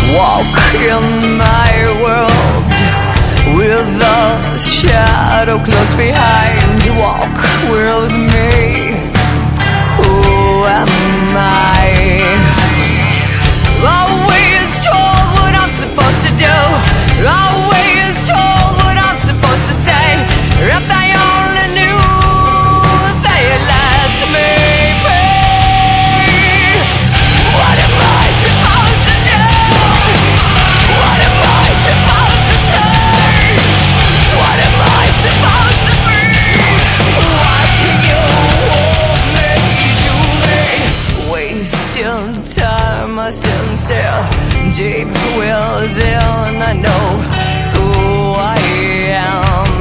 Walk in my world with the shadow close behind. Walk with me. Who am I? Always told what I'm supposed to do. Always told what I'm supposed to say. If I only knew they let me be. What am I supposed to do? What am I supposed to say? What am I supposed to be? Watching you hold me, do me. Wasting time, I stand still. Deep within, I know who I am.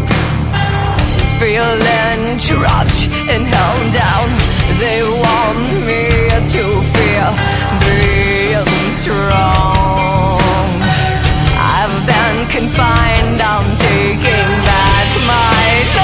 Feeling trapped and held down. They want me to feel being strong. I've been confined, I'm taking back my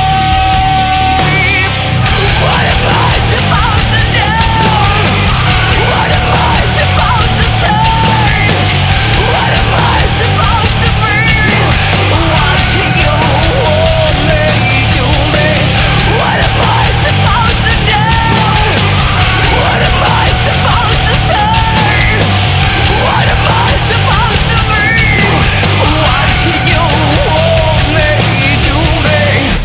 life. What am I supposed to do? What am I supposed to say? What am I supposed to be? Watching you hold me, do me. What am I supposed to do? What am I supposed to say? What am I supposed to be? Watching you hold me, do me.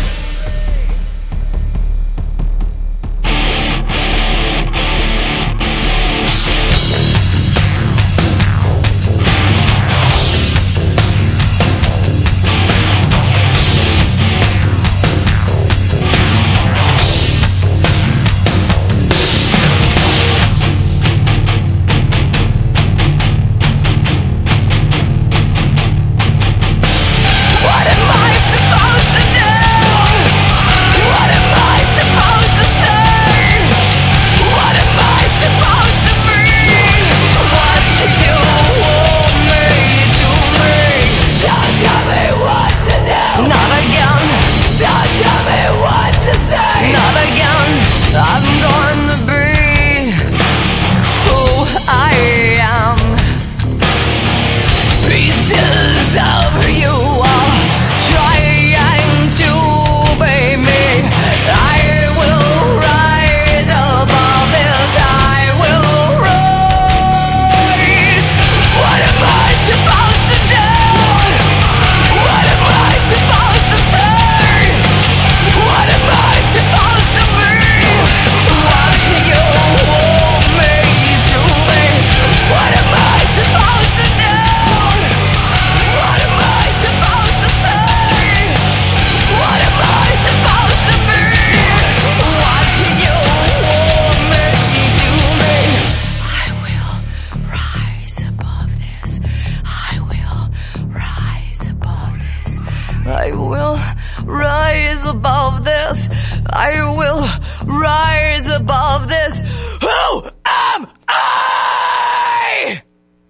What am I supposed to do? What am I supposed to say? What am I supposed to be? Watching you hold me, do me. Don't tell me what to do. Not again. Don't tell me what to say. Not again. I'm going to be who I am. Pieces of you are trying to be me. I will rise above this. I will rise. What am I supposed to do? What am I supposed to say? What am I supposed to be? Watching you hold me, do me. What am I supposed to do? What am I supposed to say? What am I supposed to be? Watching you hold me, do me. I will rise above this. I will rise above this. I will rise above this. I will rise above this. Who am I?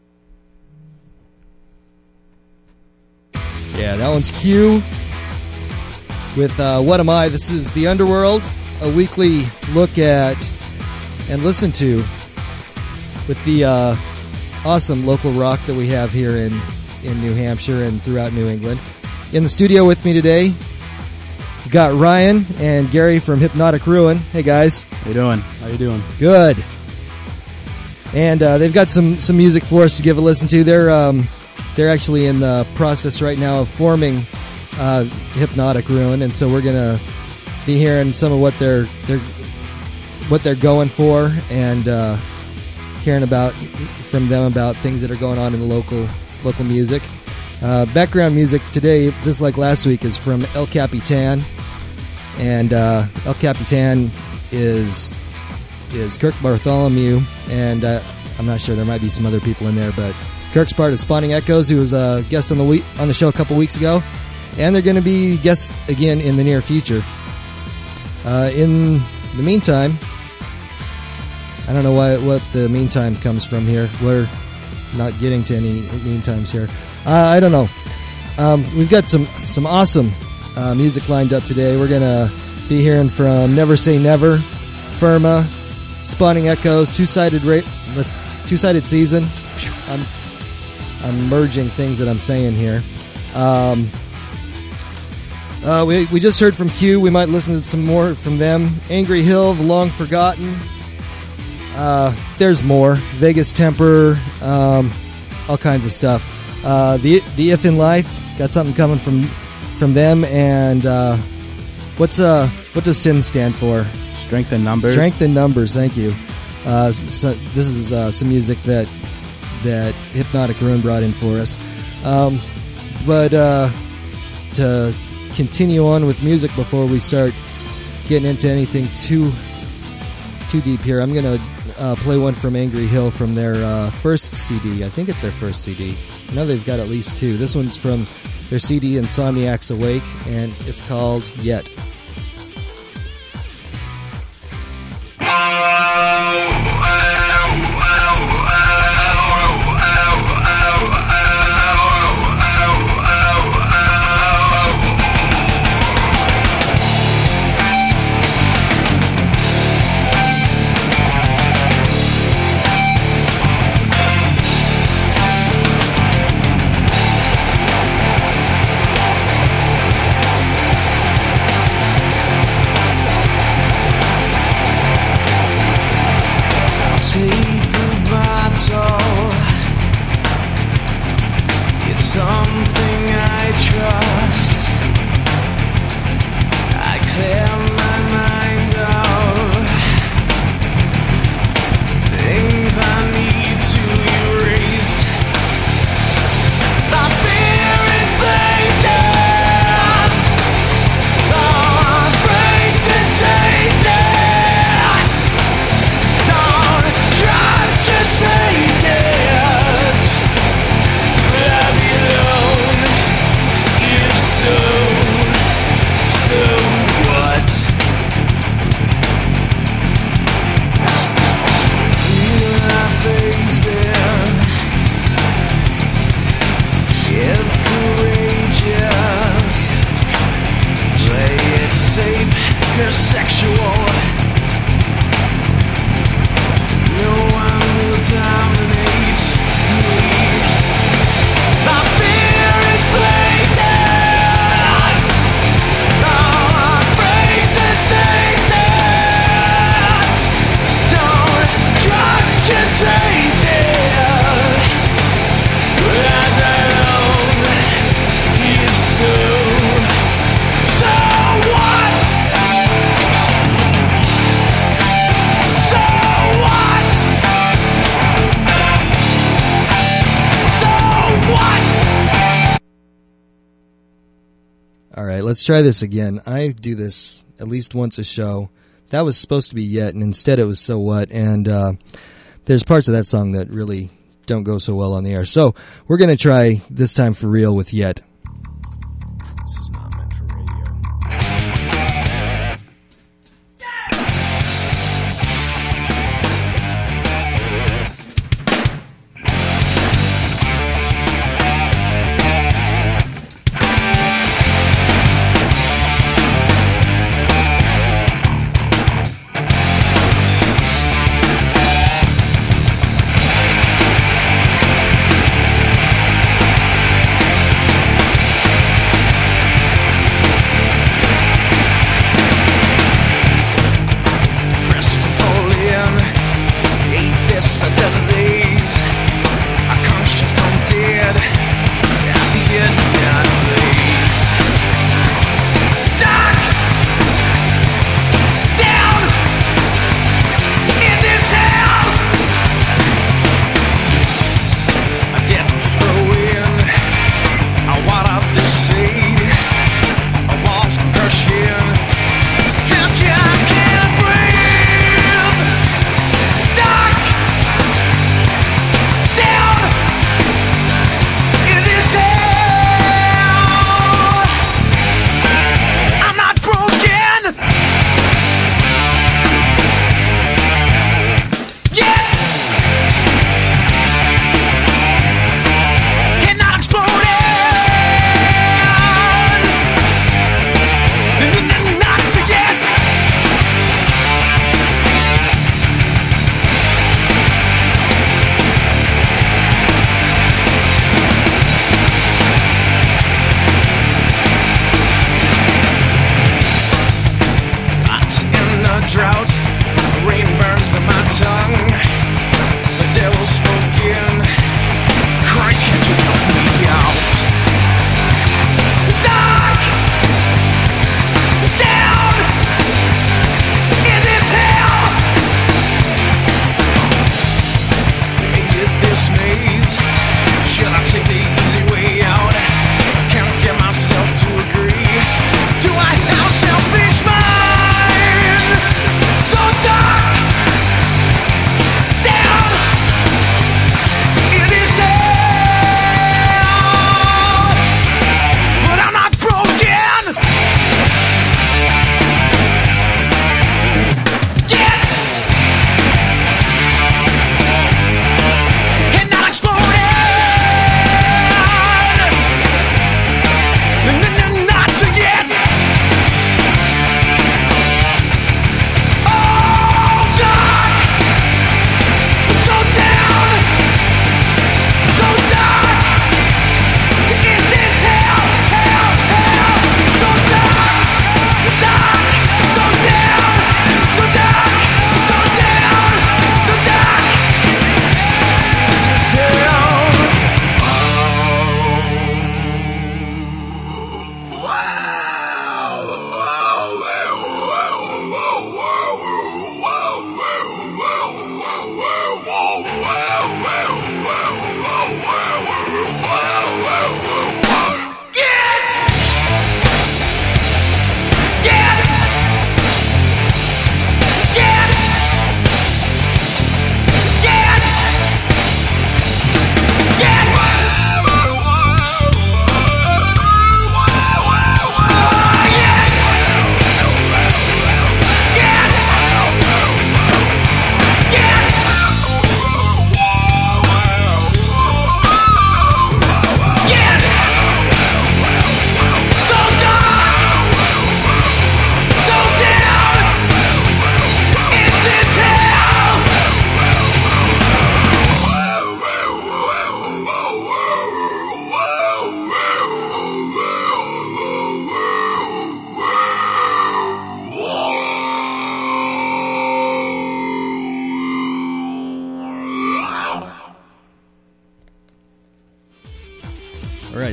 Yeah, that one's Q with What Am I? This is The Underworld, a weekly look at and listen to with the awesome local rock that we have here in New Hampshire and throughout New England. In the studio with me today, we've got Ryan and Gary from Hypnotic Ruin. Hey, guys. How you doing? How you doing? Good. And they've got some music for us to give a listen to. They're actually in the process right now of forming Hypnotic Ruin, and so we're gonna be hearing some of what they're going for, and hearing about from them about things that are going on in the local music. Background music today, just like last week, is from El Capitan, and El Capitan is Kirk Bartholomew, and I'm not sure, there might be some other people in there, but Kirk's part of Spawning Echoes, who was a guest on the show a couple weeks ago, and they're going to be guests again in the near future. In the meantime, I don't know what the meantime comes from here. We're not getting to any meantimes here. I don't know. We've got some awesome music lined up today. We're going to be hearing from Never Say Never, Firma, Spawning Echoes, Two-Sided Season. I'm merging things that I'm saying here. We just heard from Q. We might listen to some more from them. Angry Hill, The Long Forgotten. There's more. Vegas Temper, all kinds of stuff. The If in Life, got something coming from them. And what does SIN stand for? Strength in Numbers. Strength in Numbers. Thank you. So this is some music that Hypnotic Ruin brought in for us. But to continue on with music before we start getting into anything too deep here, I'm gonna play one from Angry Hill from their first CD. I think it's their first CD. I know they've got at least two. This one's from their CD Insomniacs Awake, and it's called Yet. Let's try this again. I do this at least once a show. That was supposed to be Yet, and instead it was So What, and there's parts of that song that really don't go so well on the air. So we're going to try this time for real with Yet. This is not meant for radio. Yet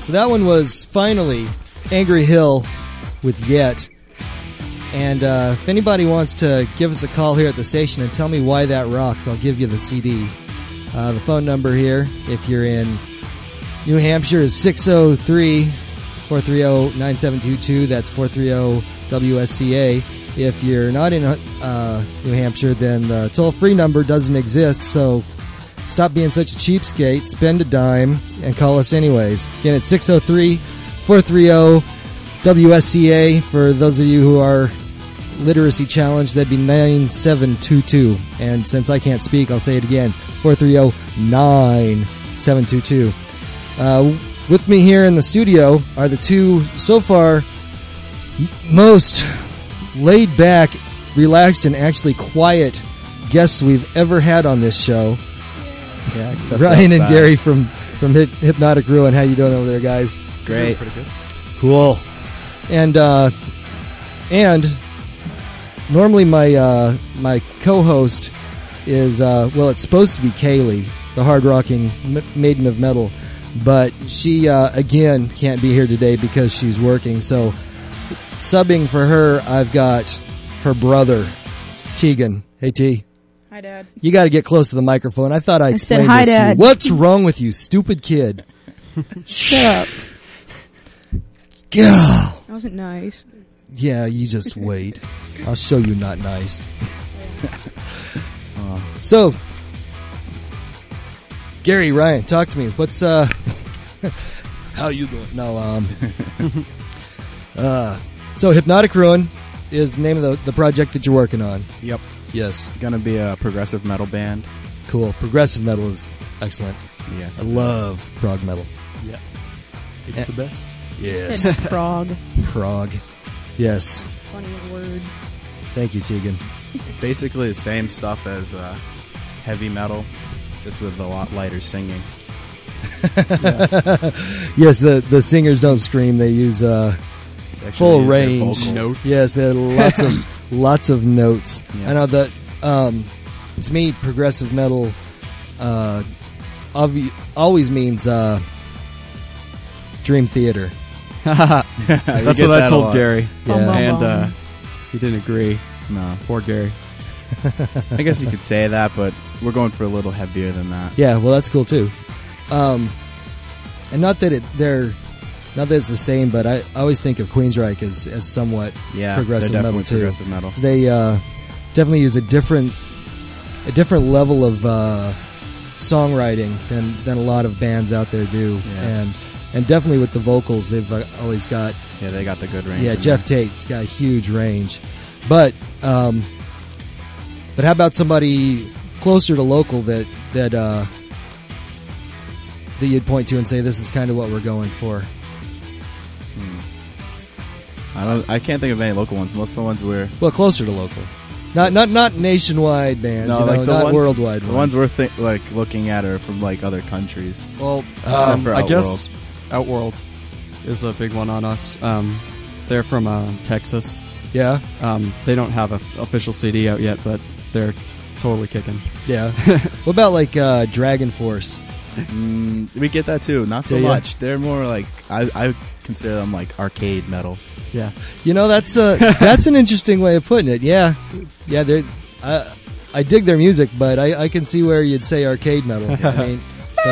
So that one was finally Angry Hill with Yet. And if anybody wants to give us a call here at the station and tell me why that rocks, I'll give you the CD. The phone number here, if you're in New Hampshire, is 603-430-9722. That's 430-WSCA. If you're not in New Hampshire, then the toll-free number doesn't exist, so stop being such a cheapskate, spend a dime, and call us anyways. Again, it's 603-430-WSCA. For those of you who are literacy challenged, that'd be 9722. And since I can't speak, I'll say it again, 430-9722. With me here in the studio are the two, so far, most laid back, relaxed, and actually quiet guests we've ever had on this show. Yeah, except Ryan and outside. Gary from Hypnotic Ruin. How you doing over there, guys? Great. Pretty good. Cool. And normally my co-host is it's supposed to be Kaylee, the hard-rocking maiden of metal, but she again can't be here today because she's working. So subbing for her, I've got her brother, Tegan. Hey, T. Hi, Dad. You got to get close to the microphone. I thought I explained hi, this to you. Dad. What's wrong with you, stupid kid? Shut up. God. That wasn't nice. Yeah, you just wait. I'll show you not nice. So, Gary, Ryan, talk to me. What's how you doing? No, so Hypnotic Ruin is the name of the project that you're working on. Yep. Yes. It's gonna be a progressive metal band. Cool. Progressive metal is excellent. Yes. I love prog metal. Yeah. It's the best. Yes. Said frog. Prog. Yes. Funny word. Thank you, Tegan. Basically the same stuff as heavy metal, just with a lot lighter singing. Yes, the singers don't scream. They use They actually full use their range vocals. Notes. Yes, lots of notes. Yes. I know that to me, progressive metal always means Dream Theater. You That's get what I that a told lot. Gary. Bum, bum, And bum. he didn't agree. No. Poor Gary. I guess you could say that, but we're going for a little heavier than that. Yeah, well, that's cool too. And not that it's the same, but I always think of Queensryche as somewhat Yeah, progressive they're metal definitely too. progressive metal. They definitely use a different level of songwriting than a lot of bands out there do, Yeah. and definitely with the vocals, they've always got. Yeah, they got the good range. Yeah, in Jeff there. Tate's got a huge range, but how about somebody closer to local that you'd point to and say this is kind of what we're going for? I can't think of any local ones. Most of the ones we're Well, closer to local, not nationwide bands, not ones, worldwide The ones we're looking at are from like other countries. Well, Except for I Outworld. guess Outworld is a big one on us. They're from Texas. Yeah, They don't have an official CD out yet, but they're totally kicking. yeah. What about like Dragon Force? We get that too. Not so Do ya? much. They're more like I consider them like arcade metal. Yeah. You know, that's an interesting way of putting it. Yeah. They're. I dig their music, but I can see where you'd say arcade metal. I mean,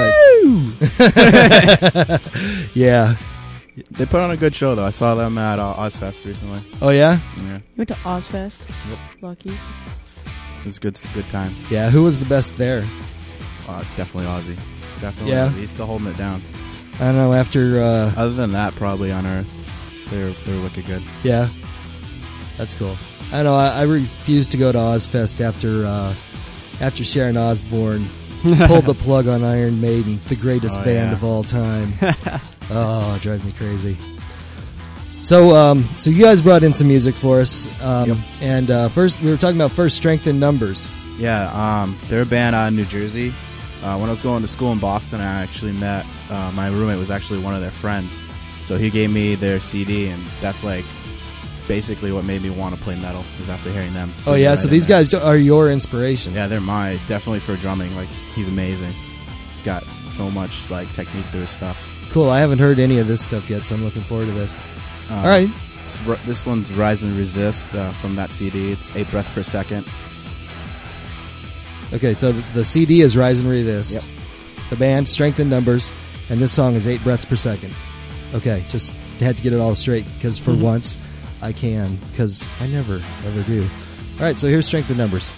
but yeah. They put on a good show though. I saw them at Ozfest recently. Oh yeah, Yeah, You went to Ozfest? Lucky. it was a good time. yeah. Who was the best there? Oh, it's definitely Ozzy. Definitely. Yeah. Ozzy. He's still holding it down. I don't know. After Other than that, probably on Earth, they're looking good. yeah, that's cool. I don't know. I refused to go to Ozfest after Sharon Osbourne pulled the plug on Iron Maiden, the greatest Oh, band yeah. of all time. Oh, it drives me crazy. So you guys brought in some music for us, and first we were talking about First Strength in Numbers. Yeah, they're a band out of New Jersey. When I was going to school in Boston, I actually met my roommate was actually one of their friends, so he gave me their CD, and that's like basically what made me want to play metal. Was after hearing them. Oh yeah, Right so in these there. guys are your inspiration. Yeah, they're definitely for drumming. Like he's amazing. He's got so much like technique to his stuff. Cool. I haven't heard any of this stuff yet, so I'm looking forward to this. Um, All right. This one's Rise and Resist from that CD. It's 8 breaths per second. Okay, so the CD is Rise and Resist. Yep. The band, Strength in Numbers, and this song is 8 breaths per second. Okay, just had to get it all straight, because for once I can, because I never, ever do. All right, so here's Strength in Numbers.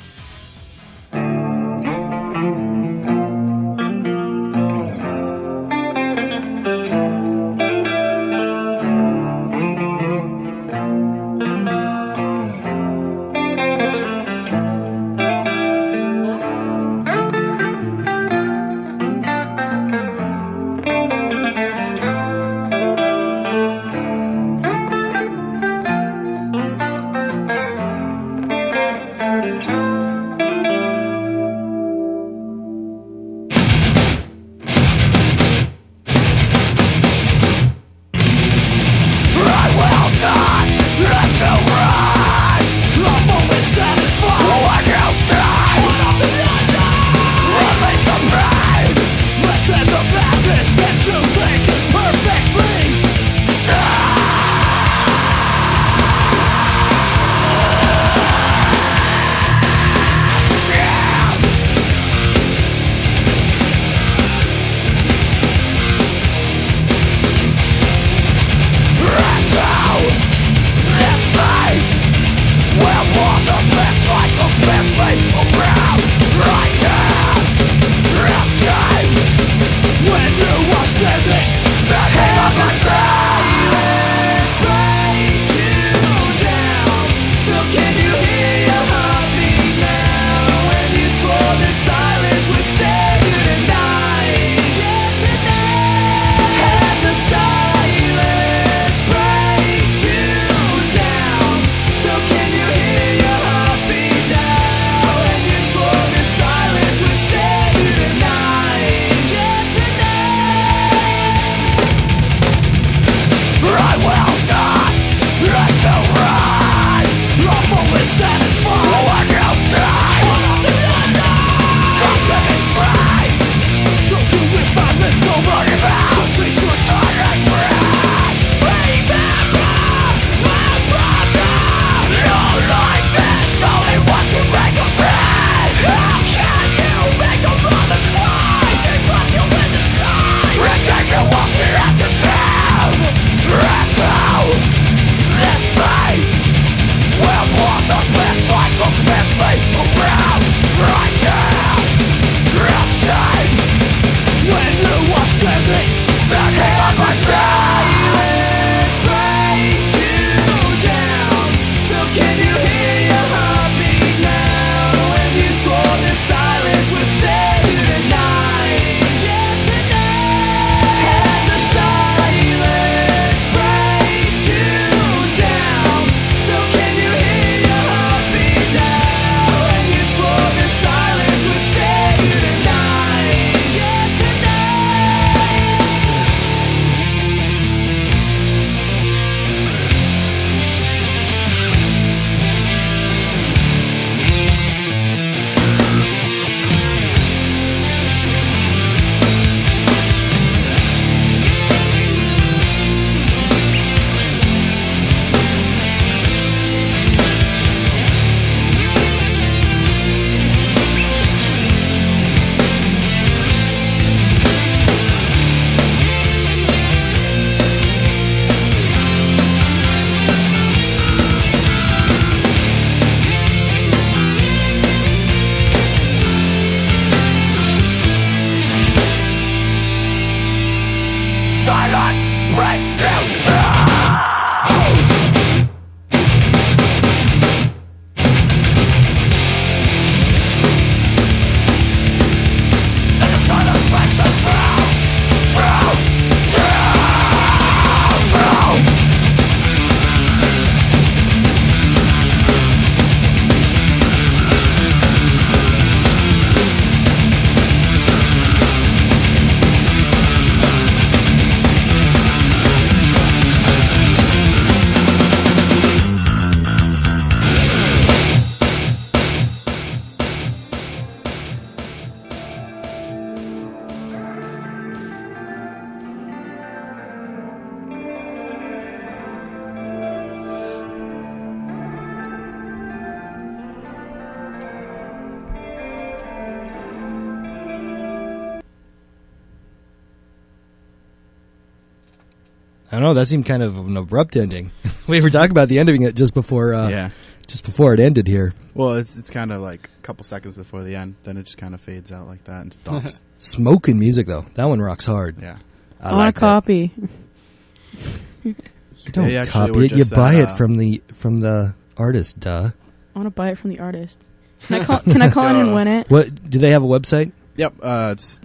I don't know. That seemed kind of an abrupt ending. We were talking about the ending it just before it ended here. Well, it's kind of like a couple seconds before the end. Then it just kind of fades out like that and stops. Smoking music though. That one rocks hard. Yeah. I I want like a copy. You don't They actually copy were it. You just buy at, it from the artist. Duh. I want to buy it from the artist. Can I call in and win it? What? Do they have a website? Yep. It's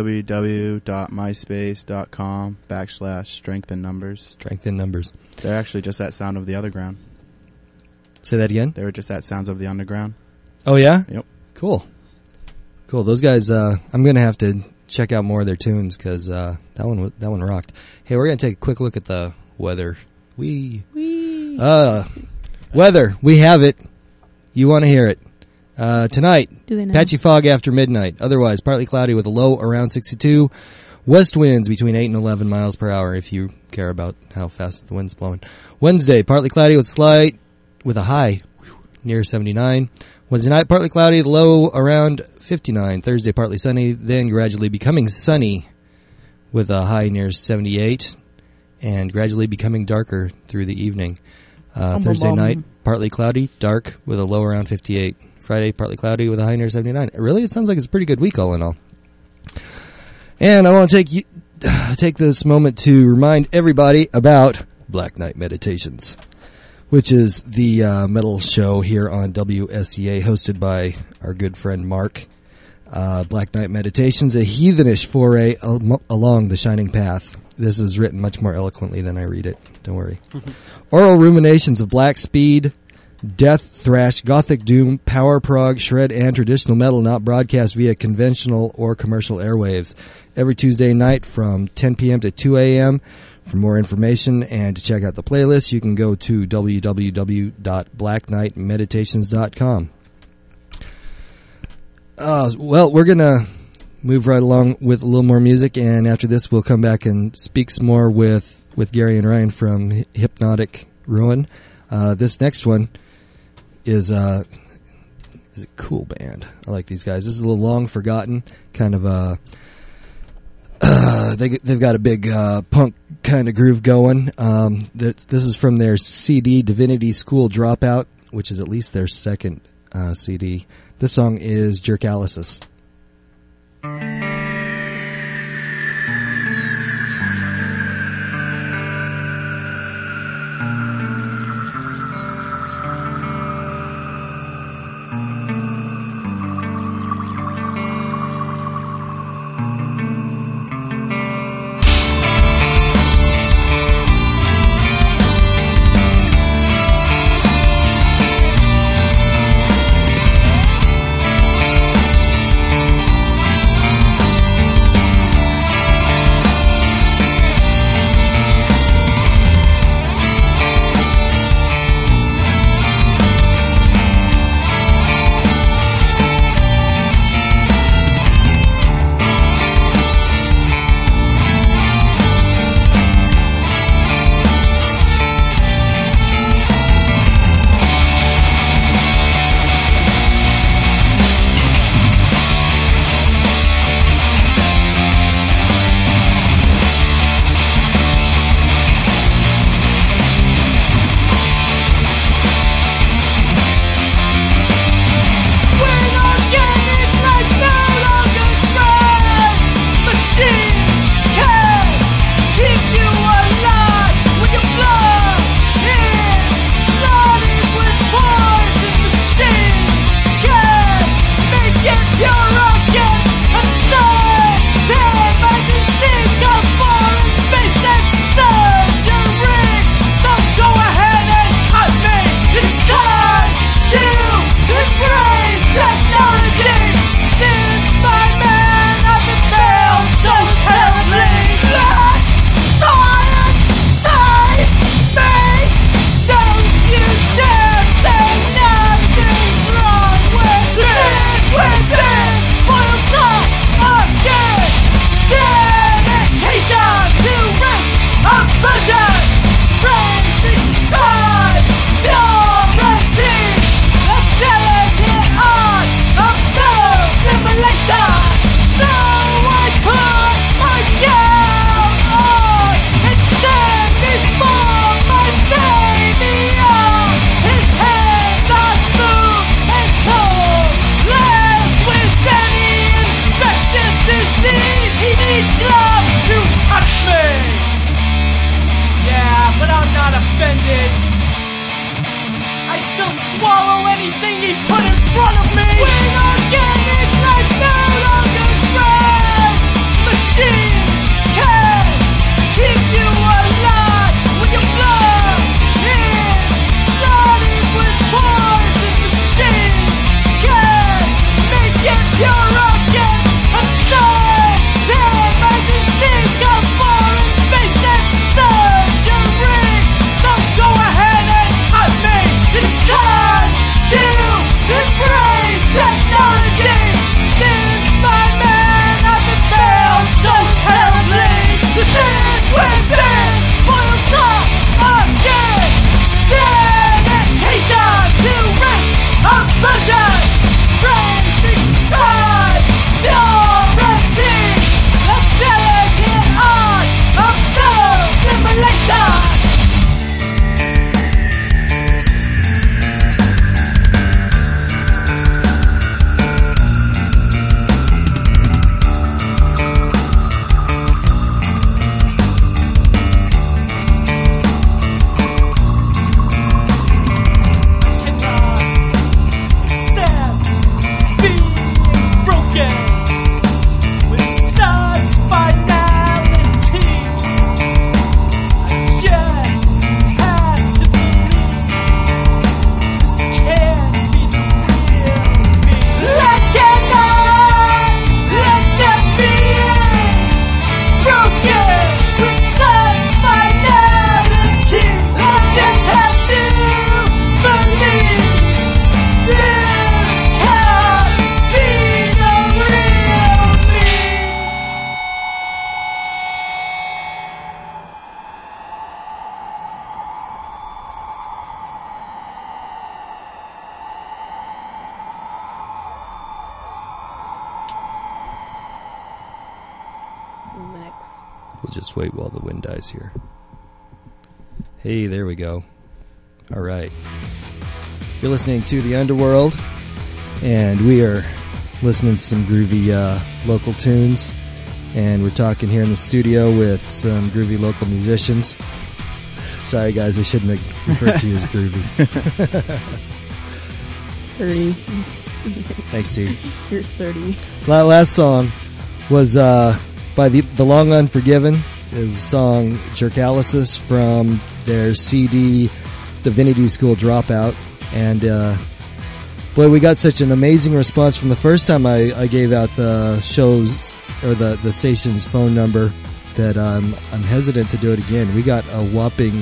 www.myspace.com/strength and numbers. Strength in numbers. They're actually just at Sound of the Underground. Say that again. They were just at Sounds of the Underground. Oh yeah. Yep. Cool. Those guys. I'm gonna have to check out more of their tunes because that one rocked. Hey, we're gonna take a quick look at the weather. Weather. We have it. You want to hear it tonight? Do they know? Patchy fog after midnight. Otherwise, partly cloudy with a low around 62. West winds between 8 and 11 miles per hour. If you care about how fast the wind's blowing. Wednesday, partly cloudy with a high near 79. Wednesday night, partly cloudy, the low around 59. Thursday, partly sunny, then gradually becoming sunny with a high near 78, and gradually becoming darker through the evening. Thursday night, partly cloudy, dark with a low around 58. Friday, partly cloudy with a high near 79. Really, it sounds like it's a pretty good week all in all. And I want to take this moment to remind everybody about Black Knight Meditations, which is the metal show here on WSCA, hosted by our good friend Mark. Black Knight Meditations, a heathenish foray along the shining path. This is written much more eloquently than I read it. Don't worry. Oral ruminations of black speed, death, thrash, gothic doom, power prog, shred, and traditional metal not broadcast via conventional or commercial airwaves. Every Tuesday night from 10 p.m. to 2 a.m. For more information and to check out the playlist, you can go to www.blackknightmeditations.com. Well, we're going to move right along with a little more music, and after this we'll come back and speak some more with Gary and Ryan from Hypnotic Ruin. This next one is a cool band. I like these guys. This is a little long forgotten, kind of they've got a big punk kind of groove going. This is from their CD Divinity School Dropout, which is at least their second CD. This song is Jerkalysis. We'll just wait while the wind dies here. Hey, there we go. All right. You're listening to The Underworld, and we are listening to some groovy local tunes, and we're talking here in the studio with some groovy local musicians. Sorry, guys, I shouldn't have referred to you as groovy. 30. Thanks, T. You're 30. So that last song was by the Long Unforgiven. It was a song, Jerkalysis, from their CD, Divinity School Dropout. And, boy, we got such an amazing response from the first time I gave out the show's, or the station's phone number, that I'm hesitant to do it again. We got a whopping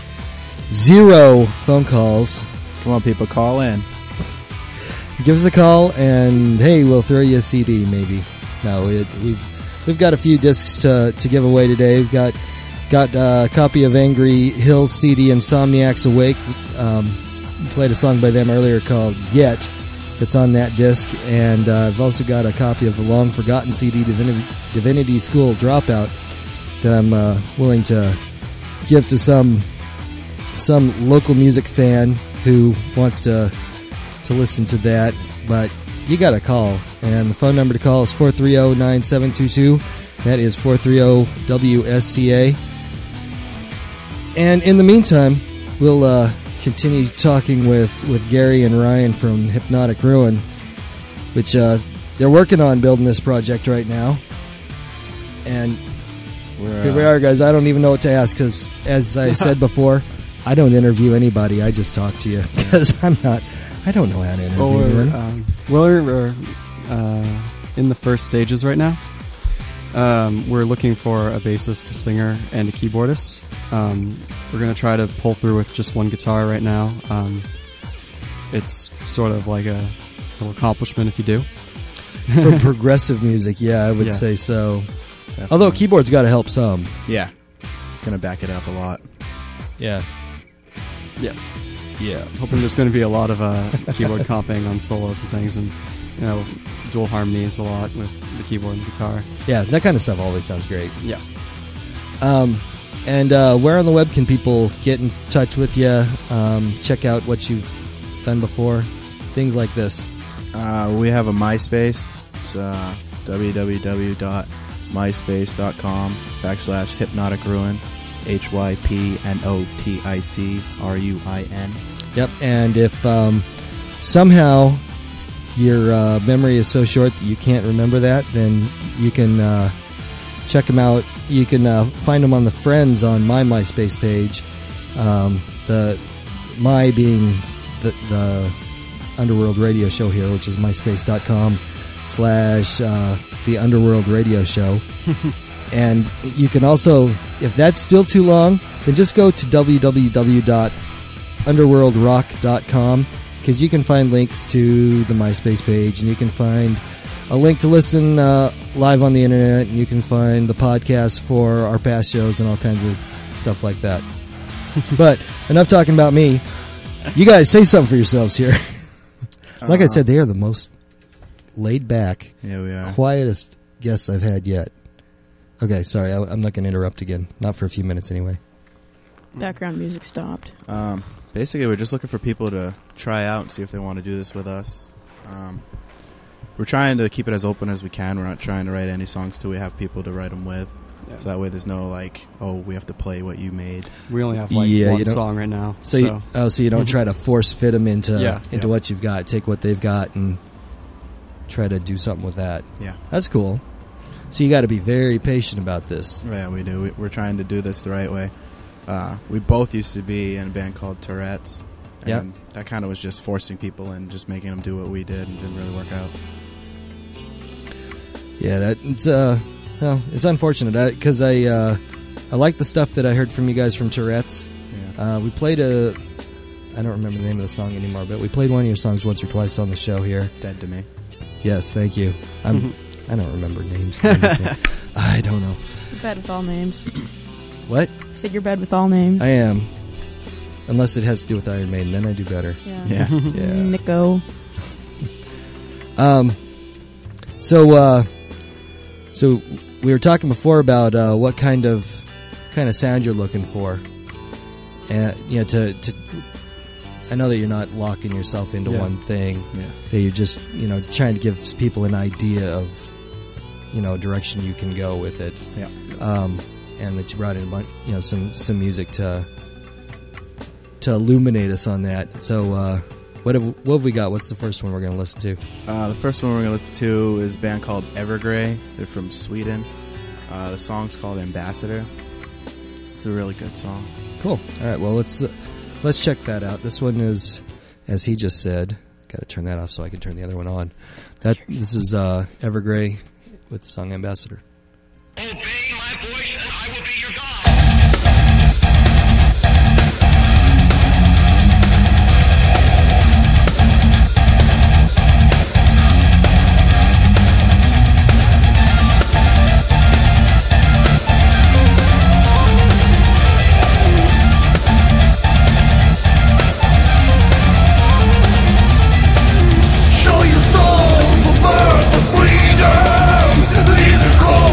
0 phone calls. Come on, people, call in. Give us a call, and hey, we'll throw you a CD, maybe. No, we've got a few discs to give away today. We've got a copy of Angry Hills CD, Insomniacs Awake. Played a song by them earlier called Yet. That's on that disc, and I've also got a copy of the long forgotten CD, Divinity School Dropout, that I'm willing to give to some local music fan who wants to listen to that. But you got to call, and the phone number to call is 430-9722. That is 430-WSCA. And in the meantime, we'll continue talking with Gary and Ryan from Hypnotic Ruin, which they're working on building this project right now. And here we are, guys. I don't even know what to ask, because as I said before, I don't interview anybody. I just talk to you, because I don't know how to interview anyone. We're in the first stages right now. We're looking for a bassist, a singer, and a keyboardist. We're going to try to pull through with just one guitar right now. It's sort of like a little accomplishment if you do. For progressive music, yeah, I would say so. Definitely. Although keyboard's got to help some. Yeah. It's going to back it up a lot. Yeah. Yeah. Hoping there's going to be a lot of keyboard comping on solos and things, and dual harmonies a lot with the keyboard and guitar. Yeah, that kind of stuff always sounds great. Yeah. And where on the web can people get in touch with you, check out what you've done before, things like this? We have a MySpace. It's www.myspace.com/hypnoticruin. HYPNOTICRUIN. Yep, and if somehow your memory is so short that you can't remember that, then you can check them out. You can find them on the Friends on my MySpace page. The my being the Underworld Radio Show here, which is myspace.com/the Underworld Radio Show. And you can also, if that's still too long, then just go to www.underworldrock.com, because you can find links to the MySpace page, and you can find a link to listen live on the internet, and you can find the podcast for our past shows and all kinds of stuff like that. But enough talking about me. You guys say something for yourselves here. Like I said, they are the most laid back, Yeah, we are. quietest guests I've had yet. Okay, sorry, I'm not going to interrupt again. Not for a few minutes anyway. Background music stopped. Basically, we're just looking for people to try out and see if they want to do this with us. We're trying to keep it as open as we can. We're not trying to write any songs till we have people to write them with. Yeah. So that way there's no, like, oh, we have to play what you made. We only have like Yeah, you one don't- song right now. So you don't try to force fit them into Yeah. what you've got. Take what they've got and try to do something with that. Yeah. That's cool. So you got to be very patient about this. Yeah, we do. We're trying to do this the right way. We both used to be in a band called Tourette's. And Yep. that kind of was just forcing people and just making them do what we did and didn't really work out. Yeah, it's unfortunate because I like the stuff that I heard from you guys from Tourette's. Yeah. We played I don't remember the name of the song anymore, but we played one of your songs once or twice on the show here. Dead to Me. Yes, thank you. I don't remember names. I don't know. You're bad with all names. What? I said you're bad with all names. I am. Unless it has to do with Iron Maiden, then I do better. Yeah. Yeah. Yeah. Nico. So we were talking before about what kind of sound you're looking for, and to I know that you're not locking yourself into Yeah. one thing. Yeah. That you're just trying to give people an idea of direction you can go with it. Yeah. And that you brought in a bunch, some music to illuminate us on that. So what have we got? What's the first one we're going to listen to? The first one we're going to listen to is a band called Evergrey. They're from Sweden. The song's called Ambassador. It's a really good song. Cool. All right. Well, let's check that out. This one is, as he just said, got to turn that off so I can turn the other one on. This is Evergrey with the song Ambassador. Obey my voice and I will be your God. Show your soul for birth of freedom. Leave the cold.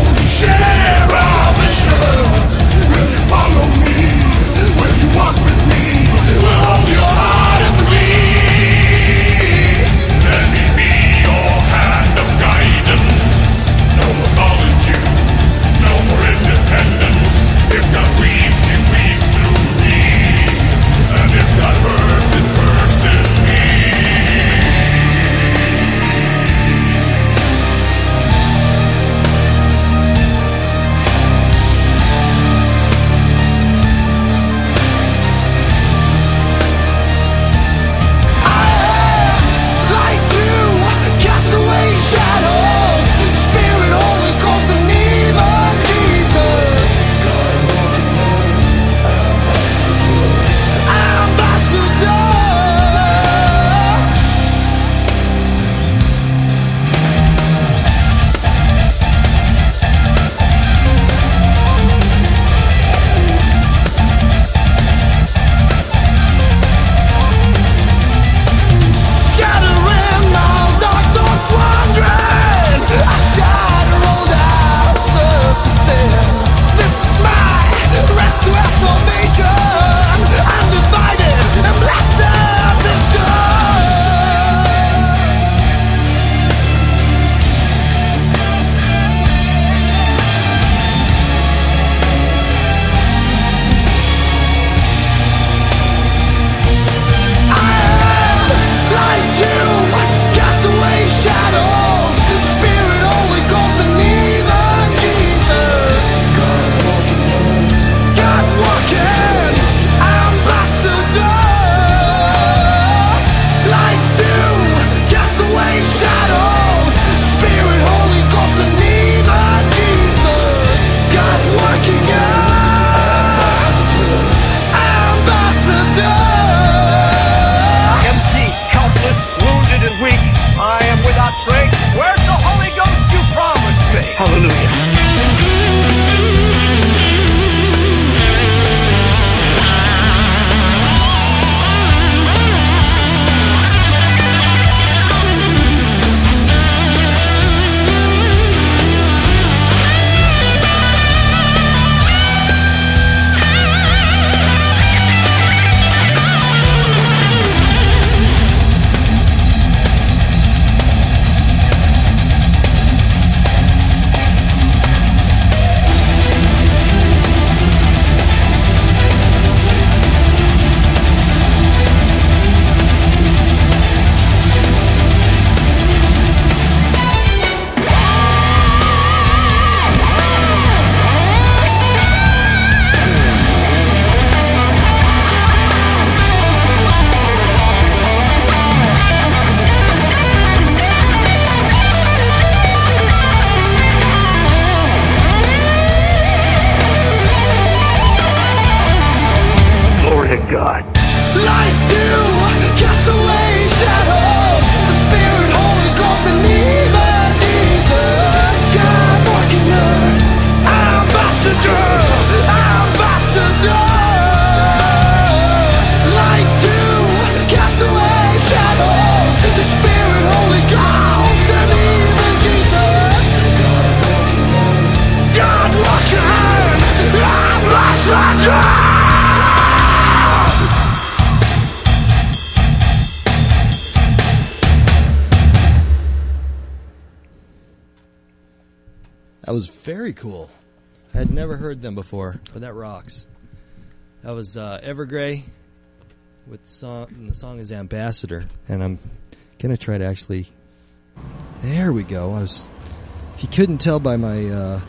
That was very cool. I had never heard them before, but that rocks. That was Evergrey with the song, and the song is Ambassador, and I'm gonna try to actually. There we go. If you couldn't tell by my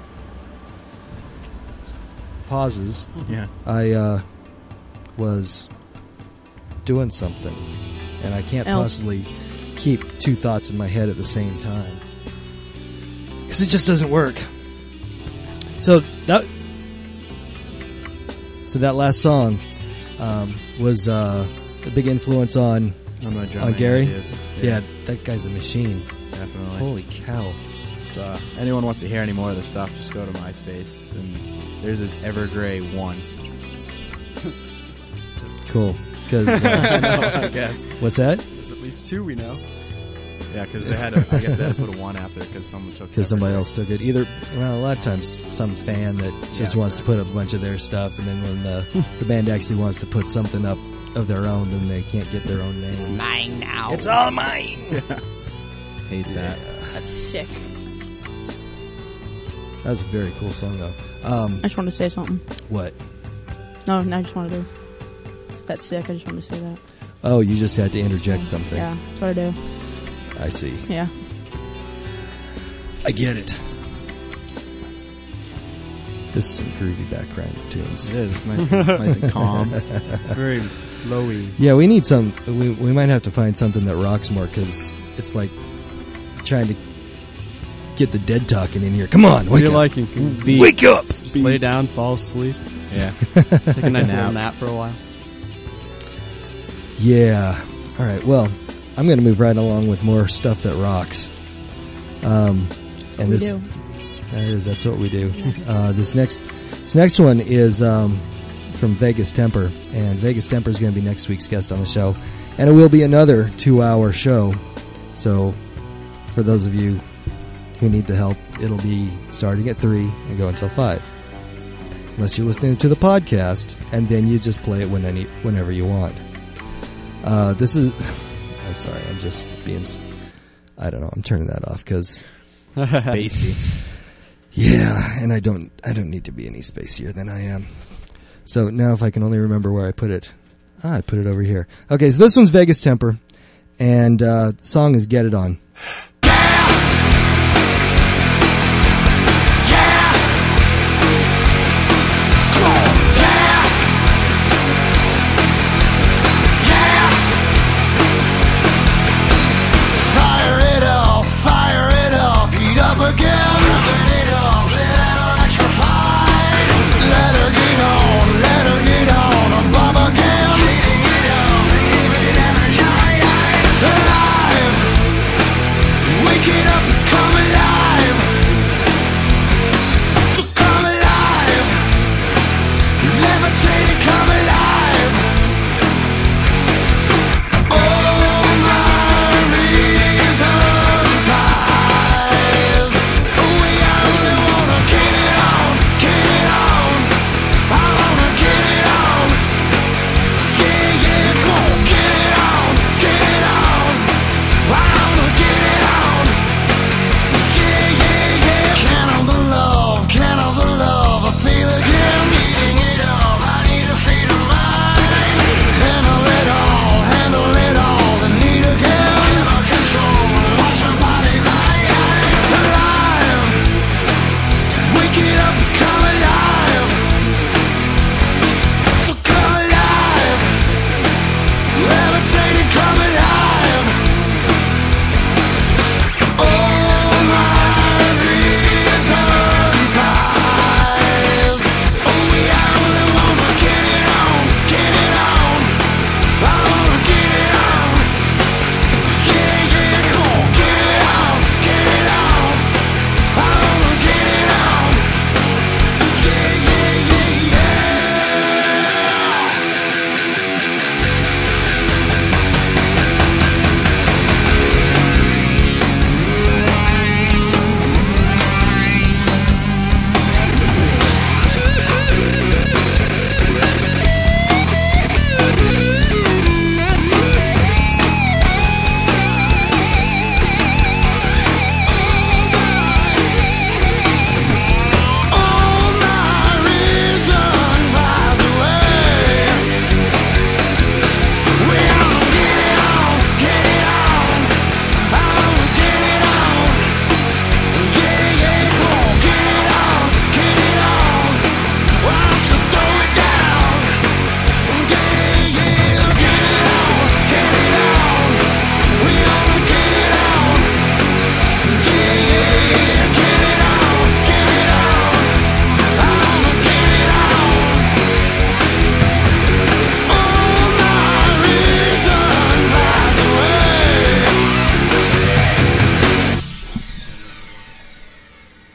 pauses, Yeah. I was doing something, and I can't Else. possibly keep two thoughts in my head at the same time because it just doesn't work. So that last song was a big influence on I'm gonna drum Gary. ideas. Yeah, that guy's a machine. Definitely. Holy cow! Anyone wants to hear any more of this stuff, just go to MySpace and there's this Evergrey 1. Cool. Because I guess. what's that? There's at least 2 we know. Yeah, because they had to, I guess they had to put a 1 after because someone took. Because somebody Evergrey. else took it. Either, well, a lot of times some fan that just wants to put a bunch of their stuff, and then when the band actually wants to put something up of their own, then they can't get their own name. It's Mine now. It's all mine. Hate that. That's sick. That was a very cool song, though. I just wanted to say something. What? No, I just wanted to. That's sick. I just wanted to say that. Oh, you just had to interject something. Yeah, that's what I do. I see. Yeah. I get it. This is some groovy background tunes. It is nice and calm. It's very lowy. Yeah, we need some. We might have to find something that rocks more because it's like trying to get the dead talking in here. Come on, What wake do you up. like? You can Wake up! just lay down, fall asleep, Yeah. take a nice little Nap. nap for a while. Yeah. All right. Well, I'm going to move right along with more stuff that rocks. And we this, do. that's what we do. This next one is from Vegas Temper, and Vegas Temper is going to be next week's guest on the show, and it will be another 2-hour show. So, for those of you who need the help, it'll be starting at 3 and go until 5. Unless you're listening to the podcast, and then you just play it whenever you want. This is. I'm sorry. I'm just being. I don't know. I'm turning that off because. Spacey. Yeah, and I don't need to be any spacier than I am. So now, if I can only remember where I put it. I put it over here. Okay, so this one's Vegas Temper, and the song is "Get It On."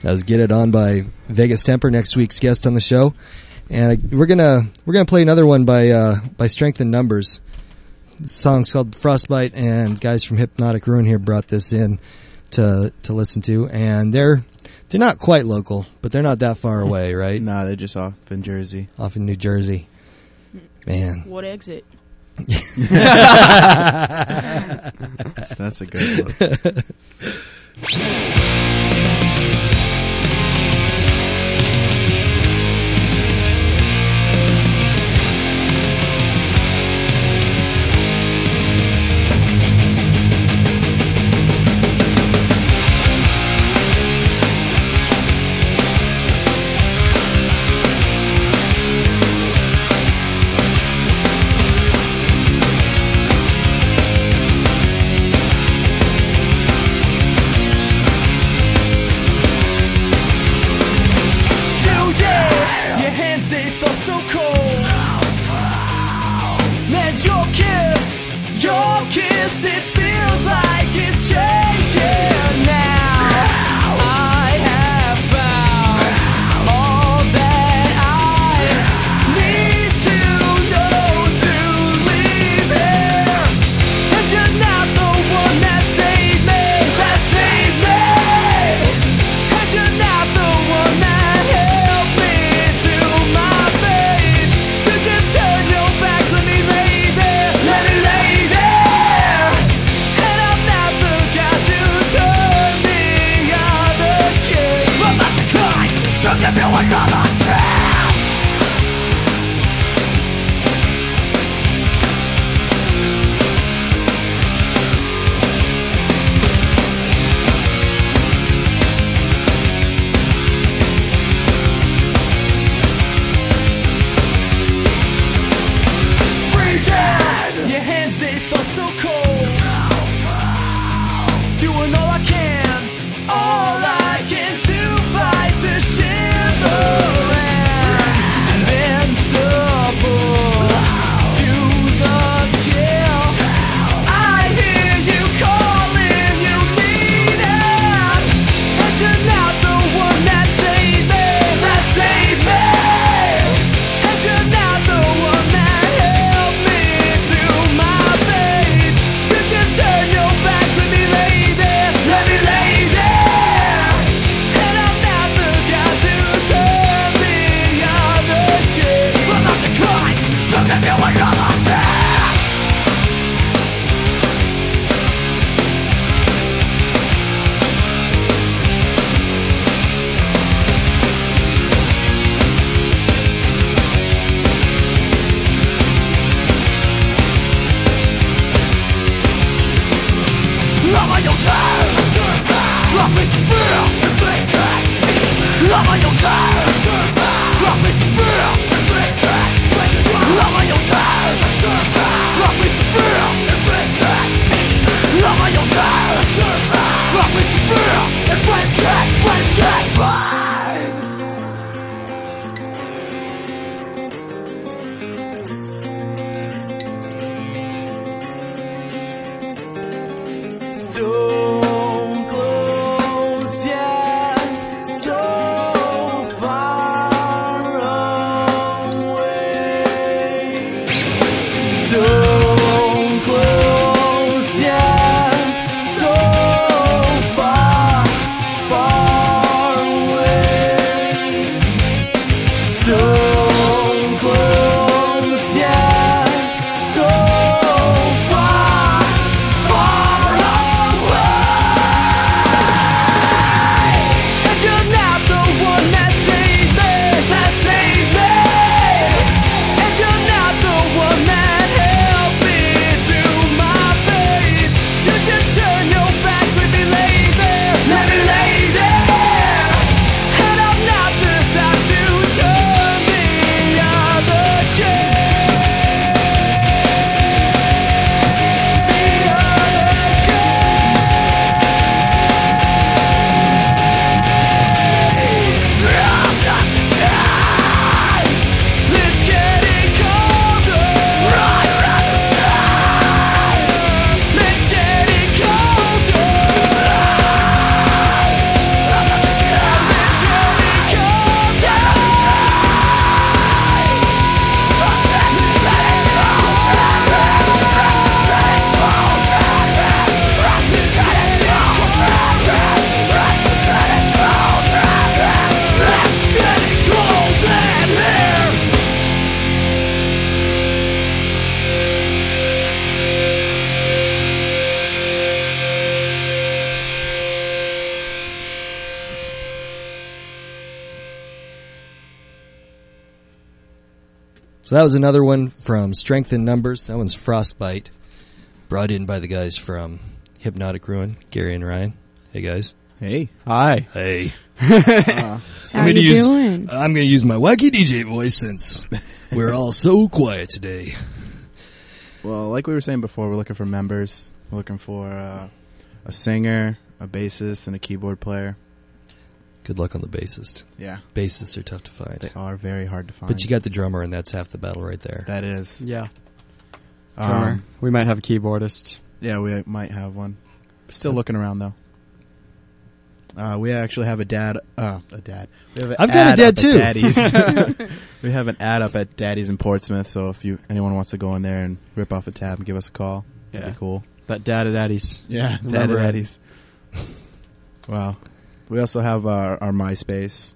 That was Get It On by Vegas Temper, next week's guest on the show. And we're gonna play another one by Strength in Numbers. The song's called Frostbite, and guys from Hypnotic Ruin here brought this in to listen to. And they're not quite local, but they're not that far away, right? No, they're just off in Jersey. Off in New Jersey. Man. What exit? That's a good one. So that was another one from Strength in Numbers. That one's Frostbite, brought in by the guys from Hypnotic Ruin, Gary and Ryan. Hey, guys. Hey. Hi. Hey. How you doing? I'm going to use my wacky DJ voice since we're all so quiet today. Well, like we were saying before, we're looking for members. We're looking for a singer, a bassist, and a keyboard player. Good luck on the bassist. Yeah. Bassists are tough to find. They are very hard to find. But you got the drummer, and that's half the battle right there. That is. Yeah. Drummer. We might have a keyboardist. Yeah, we might have one. Still looking around, though. We actually have a dad. We have an I've got a dad, too. Daddy's. We have an ad up at Daddy's in Portsmouth, so if anyone wants to go in there and rip off a tab and give us a call, that'd be cool. That Dad at Addie's. Yeah, Dad at Daddy's. Wow. We also have our MySpace,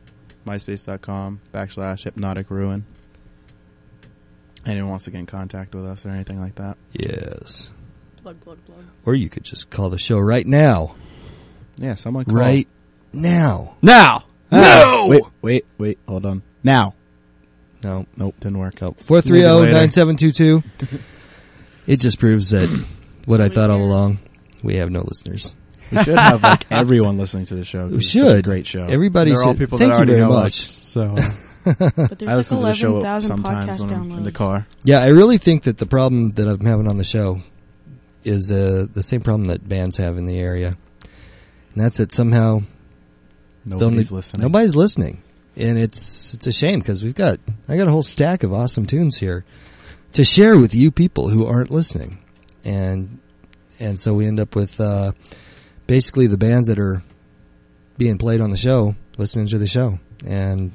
myspace.com/Hypnotic Ruin. Anyone wants to get in contact with us or anything like that? Yes. Plug. Or you could just call the show right now. Yeah, someone call. Right now. Now! No! Wait, hold on. Now. No. Nope, didn't work. No. 430-9722. It just proves that what I thought all along, we have no listeners. We should have like everyone listening to the show. We It's such should. a great show. Everybody They're all should. people Thank that you already very know much. us. So, But there's I listen to the show 11,000 sometimes podcast when I'm in the downloads. car. Yeah, I really think that the problem that I'm having on the show is the same problem that bands have in the area. And that's that somehow Nobody's listening. Nobody's listening. And it's a shame because I got a whole stack of awesome tunes here to share with you people who aren't listening. And so we end up with basically the bands that are being played on the show listening to the show. And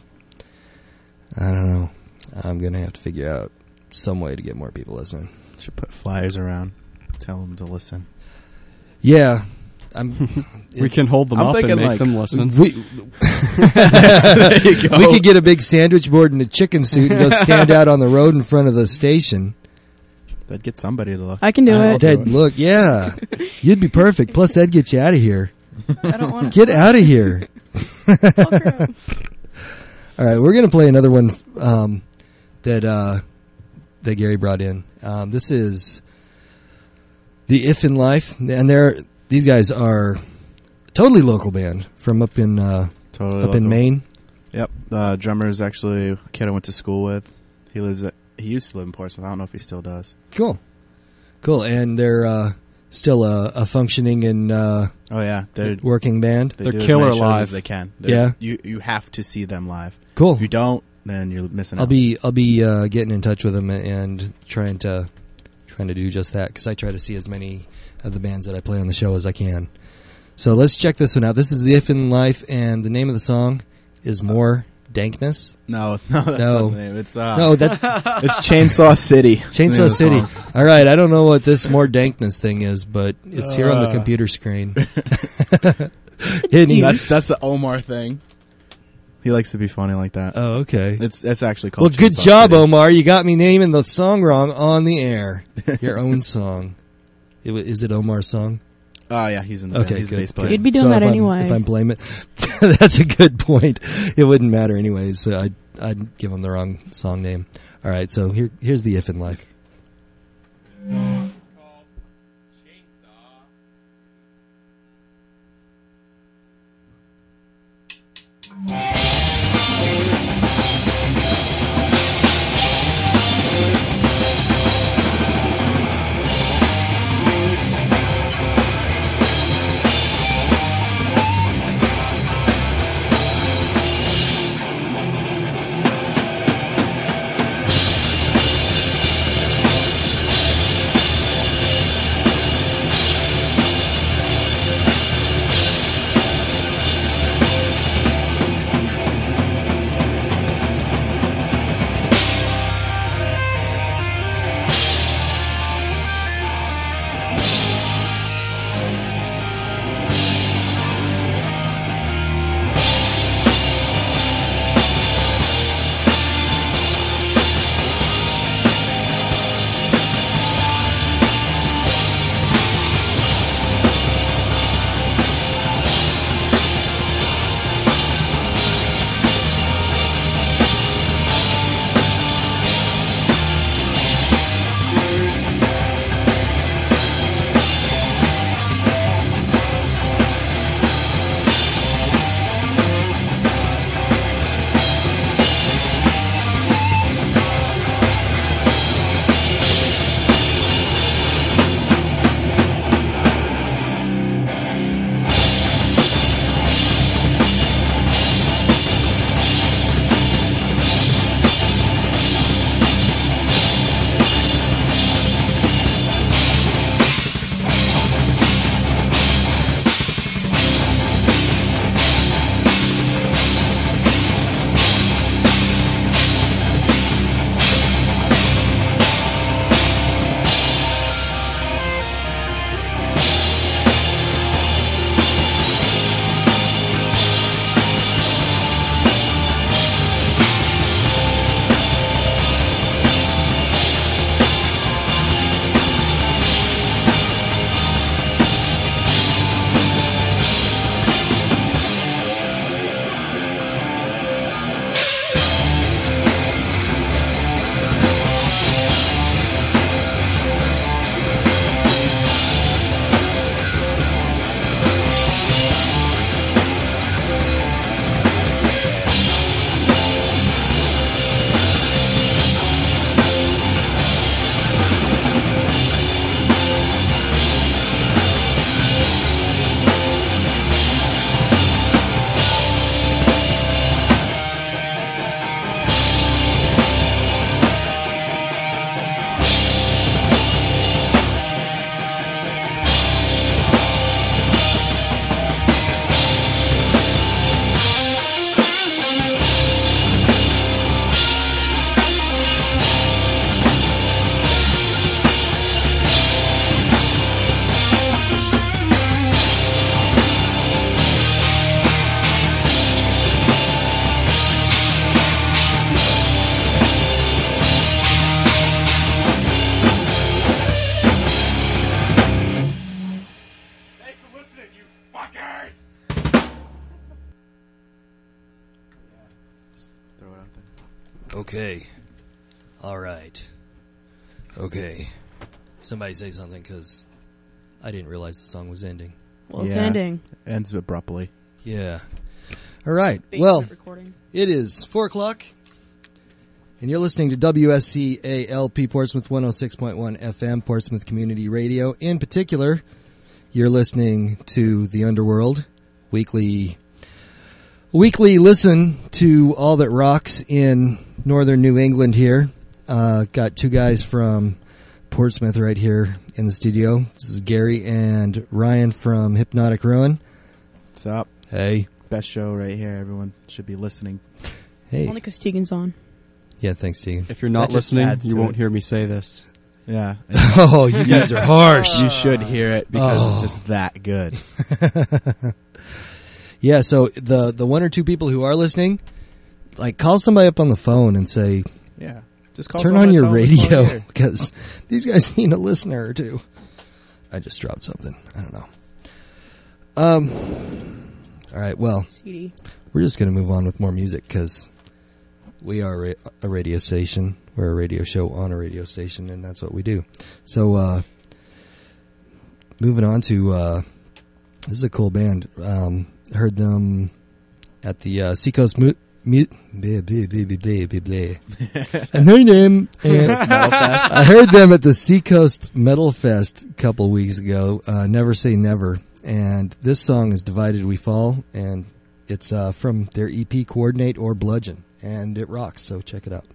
I don't know. I'm going to have to figure out some way to get more people listening. Should put flyers around. Tell them to listen. Yeah. we can hold them I'm up and thinking, make like, them listen. We could get a big sandwich board and a chicken suit and go stand out on the road in front of the station. That'd get somebody to look. I can do it. That'd look, yeah. You'd be perfect. Plus, that'd get you out of here. I don't want Get out of here. All right, we're going to play another one that Gary brought in. This is The If in Life, and these guys are a totally local band from up in in Maine. Yep. The drummer is actually a kid I went to school with. He used to live in Portsmouth. I don't know if he still does. Cool. And they're still a functioning and they're working band. They They're do as killer many shows live. as they can. Yeah. You have to see them live. Cool. If you don't, then you're missing out. I'll be getting in touch with them and trying to do just that because I try to see as many of the bands that I play on the show as I can. So let's check this one out. This is The If in Life, and the name of the song is More Dankness. No, that's not the name. It's it's Chainsaw City. Chainsaw City. All right, I don't know what this More Dankness thing is, but it's here on the computer screen. Hidden. That's the Omar thing. He likes to be funny like that. Oh, okay. It's actually Well, called. good Chainsaw job, City. Omar. You got me naming the song wrong on the air. Your own song. Is it Omar's song? Oh yeah, he's in the band. Okay, He's the good. bass player. You'd be doing that anyway. If I'm blaming, that's a good point. It wouldn't matter anyways. So I'd give him the wrong song name. All right, so here's The If in Life. Throw it out there. Okay. All right. Okay. Somebody say something, because I didn't realize the song was ending. Well, it's Yeah. ending. Ends abruptly. Yeah. All right. Basement Well, recording. it is 4 o'clock, and you're listening to WSCALP Portsmouth 106.1 FM, Portsmouth Community Radio. In particular, you're listening to The Underworld, weekly listen to all that rocks in northern New England here. Got two guys from Portsmouth right here in the studio. This is Gary and Ryan from Hypnotic Ruin. What's up? Hey. Best show right here. Everyone should be listening. Hey. Only because Tegan's on. Yeah, thanks, Tegan. If you're not That just listening, adds you to won't it. hear me say this. Yeah. Oh, you guys are harsh. You should hear it because Oh. it's just that good. Yeah, so the one or two people who are listening, like, call somebody up on the phone and say, Yeah. Just call turn someone on and your tell them to call radio, here. because these guys need a listener or two. I just dropped something. I don't know. All right, well, CD. we're just going to move on with more music, because we are a radio station. We're a radio show on a radio station, and that's what we do. So, moving on to, this is a cool band. Heard them at the Seacoast I heard them. I heard them at the Seacoast Metal Fest a couple weeks ago. Never Say Never, and this song is "Divided We Fall," and it's from their EP "Coordinate or Bludgeon," and it rocks. So check it out.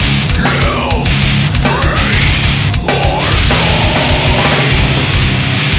Free or die.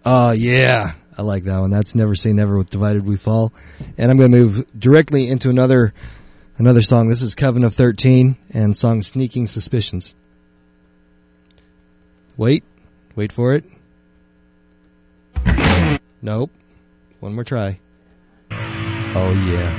Oh, yeah. I like that one. That's Never Say Never with Divided We Fall. And I'm going to move directly into another song. This is Coven of 13 and song Sneaking Suspicions. Wait for it. Nope. One more try. Oh, yeah.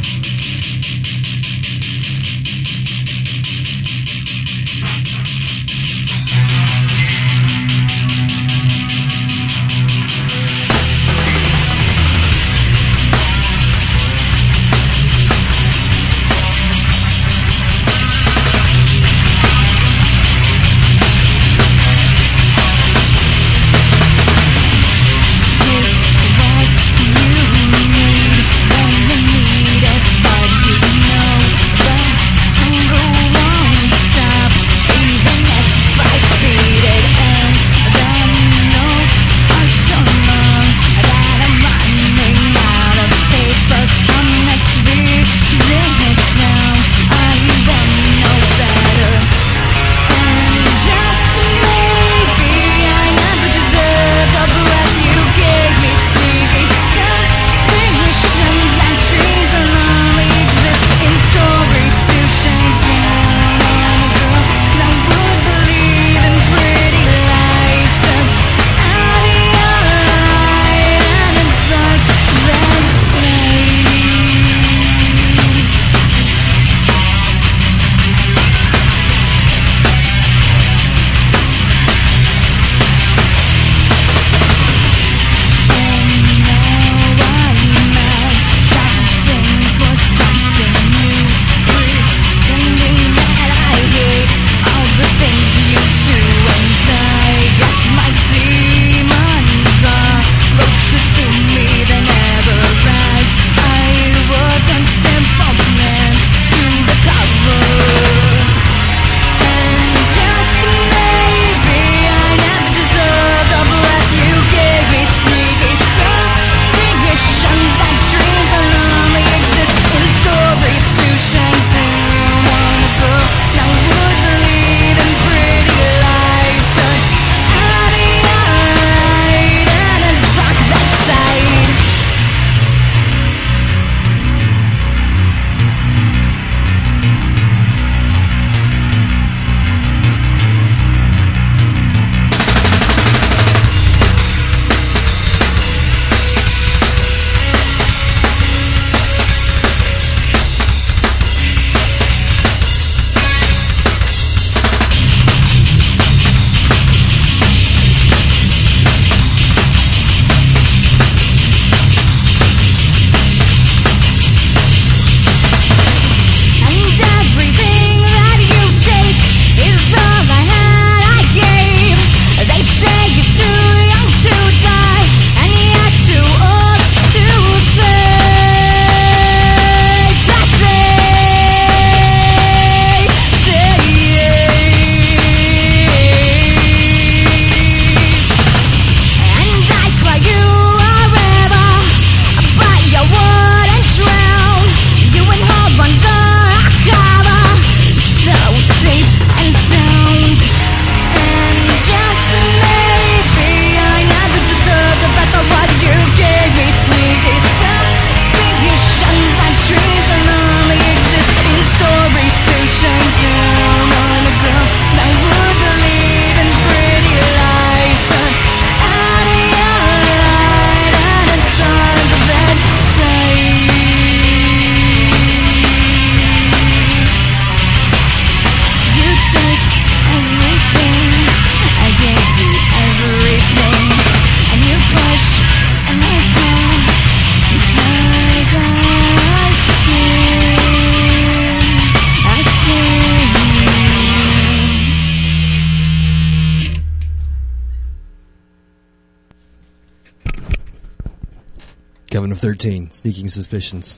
Coven of 13, Sneaking Suspicions.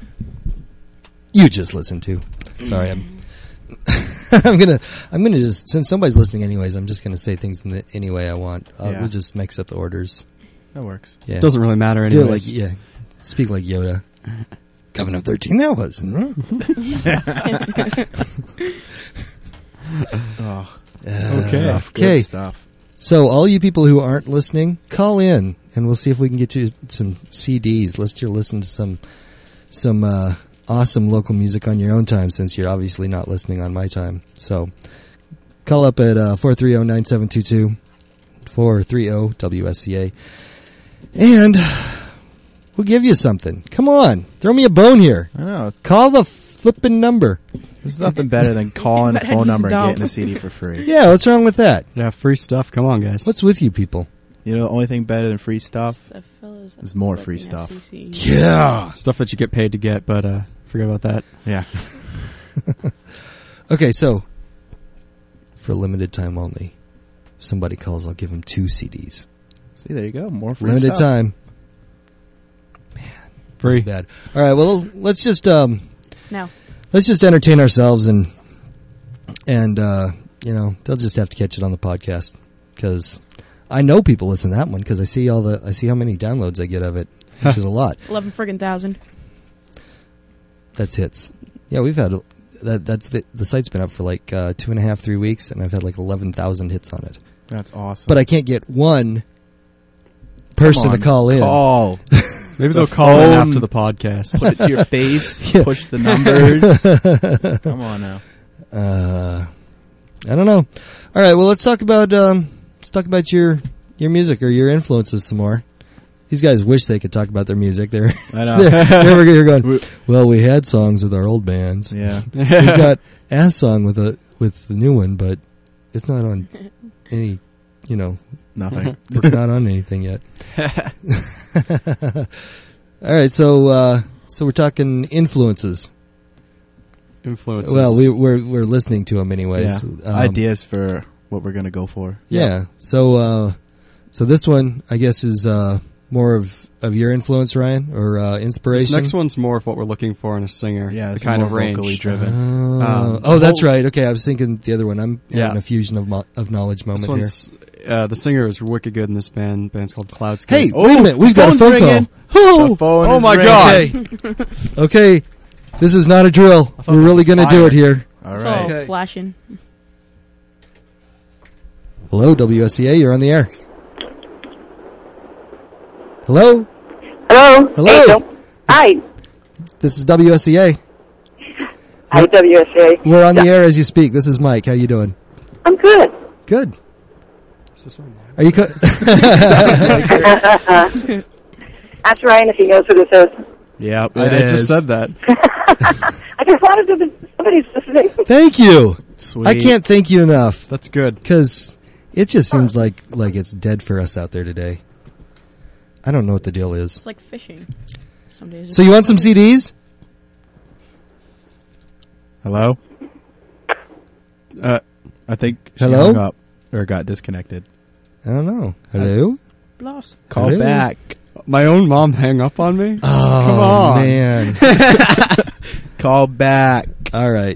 You just listened to. Sorry, I'm gonna just, since somebody's listening anyways, I'm just gonna say things in any way I want. We'll just mix up the orders. That works. Yeah. Doesn't really matter Do anyways. it like, speak like Yoda. Coven of 13, that was. Oh, Okay. good stuff. So all you people who aren't listening, call in, and we'll see if we can get you some CDs. Let you listen to some awesome local music on your own time, since you're obviously not listening on my time. So call up at 430-9722, 430-WSCA, and we'll give you something. Come on, throw me a bone here. I know. Call the flipping number. There's nothing better than calling a But phone he's number and dumb. getting a CD for free. Yeah, what's wrong with that? Yeah, free stuff. Come on, guys. What's with you people? You know, the only thing better than free stuff The fellas is more at free the stuff. FCC. Yeah. Stuff that you get paid to get, but forget about that. Yeah. Okay, so for a limited time only, if somebody calls, I'll give them 2 CDs. See, there you go. More free Limited stuff. time. Free. That's bad. All right, well, let's just No. entertain ourselves and you know, they'll just have to catch it on the podcast, because I know people listen to that one because I see how many downloads I get of it, which is a lot. 11 friggin' thousand. That's hits. Yeah, we've had that's the site's been up for like 2.5, 3 weeks, and I've had like 11,000 hits on it. That's awesome. But I can't get one person Come to on, call in. Call. Maybe The they'll call in phone. after the podcast. Put it to your face. Yeah. Push the numbers. Come on now. I don't know. All right, well, let's talk about your music or your influences some more. These guys wish they could talk about their music. They're I know. they're over here going, well, we had songs with our old bands. Yeah. We've got a song with the new one, but it's not on any, you know, Nothing. it's not on anything yet. All right, so we're talking influences. Influences. Well, we're listening to them anyways. Yeah. Ideas for what we're going to go for. Yeah. So this one, I guess, is more of your influence, Ryan, or inspiration. This next one's more of what we're looking for in a singer. Yeah, the it's kind more of range. vocally driven. Oh, that's whole- right. Okay, I was thinking the other one. I'm Yeah. having a fusion of knowledge This moment here. one's the singer is wicked good in this band. Band's called Cloudscape. Hey, Oh, wait a minute. We've got a phone's phone ringing. call. The phone Oh is my ringing. God. Okay, this is not a drill. thought We're it was really a going to do fire. it here. All It's right. all Okay. flashing. Hello, WSCA. You're on the air. Hello. Hello. Hello. Hey, Joe. Hi. This is WSCA. Hi, WSA. We're on the air as you speak. This is Mike. How you doing? I'm good. Good. Is this one? Are you? Ask Ryan if he knows who this is. Yep, I just said that. I just wanted to somebody's listening. Thank you. Sweet. I can't thank you enough, That's good. because it just seems like it's dead for us out there today. I don't know what the deal is. It's like fishing. Some days. So you want some CDs? Hello? I think she Hello? hung up or got disconnected. I don't know. Hello? Lost. Call Hello? back. My own mom hang up on me? Oh, Come on. man. Call back. All right.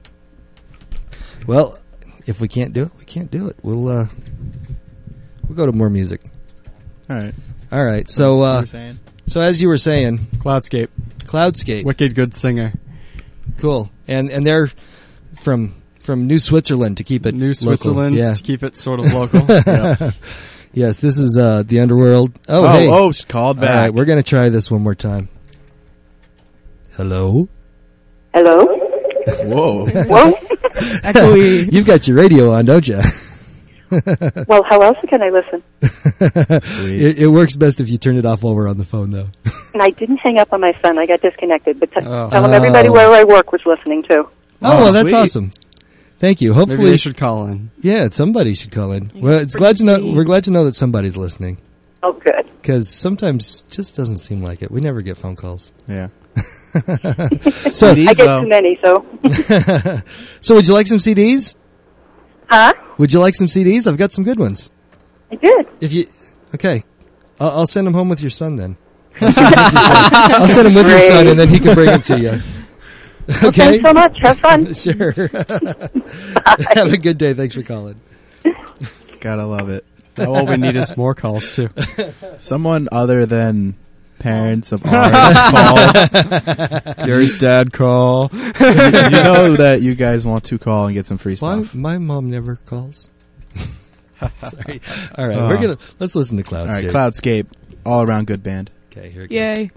Well, if we can't do it, we can't do it. We'll go to more music. All right. All right. You So were saying? so as you were saying, Cloudscape. Cloudscape. Wicked good singer. Cool. And they're from New Switzerland, to keep it New local. Switzerland, Yeah. to keep it sort of local. Yeah. Yes, this is the Underworld. Oh, hey. She called All back. right, we're going to try this one more time. Hello? Hello. Whoa. Well, Echoey. You've got your radio on, don't you? well, how else can I listen? Sweet. It works best if you turn it off while we're on the phone, though. And I didn't hang up on my son. I got disconnected. But Oh. tell him everybody where I work was listening too. Oh, well, that's sweet. awesome. Thank you. Maybe Hopefully, they should call in. yeah, somebody should call in. Yeah, Well, it's glad to know. frequency. We're glad to know that somebody's listening, Oh, good. because sometimes it just doesn't seem like it. We never get phone calls. Yeah. So, CDs, I get though. too many, so. so would you like some CDs? Huh? Would you like some CDs? I've got some good ones. I did. If you, okay, I'll send them home with your son then. I'll send him with your son, and then he can bring them to you. Well, Okay. thanks so much. Have fun. Sure. Have a good day. Thanks for calling. Gotta love it. Now all we need is more calls, too. Someone other than parents of ours call. Gary's dad call. You know that you guys want to call and get some free Why? stuff. My mom never calls. Sorry. All right, let's listen to Cloudscape. All right, Cloudscape, all around good band. Okay, here it goes. Yay.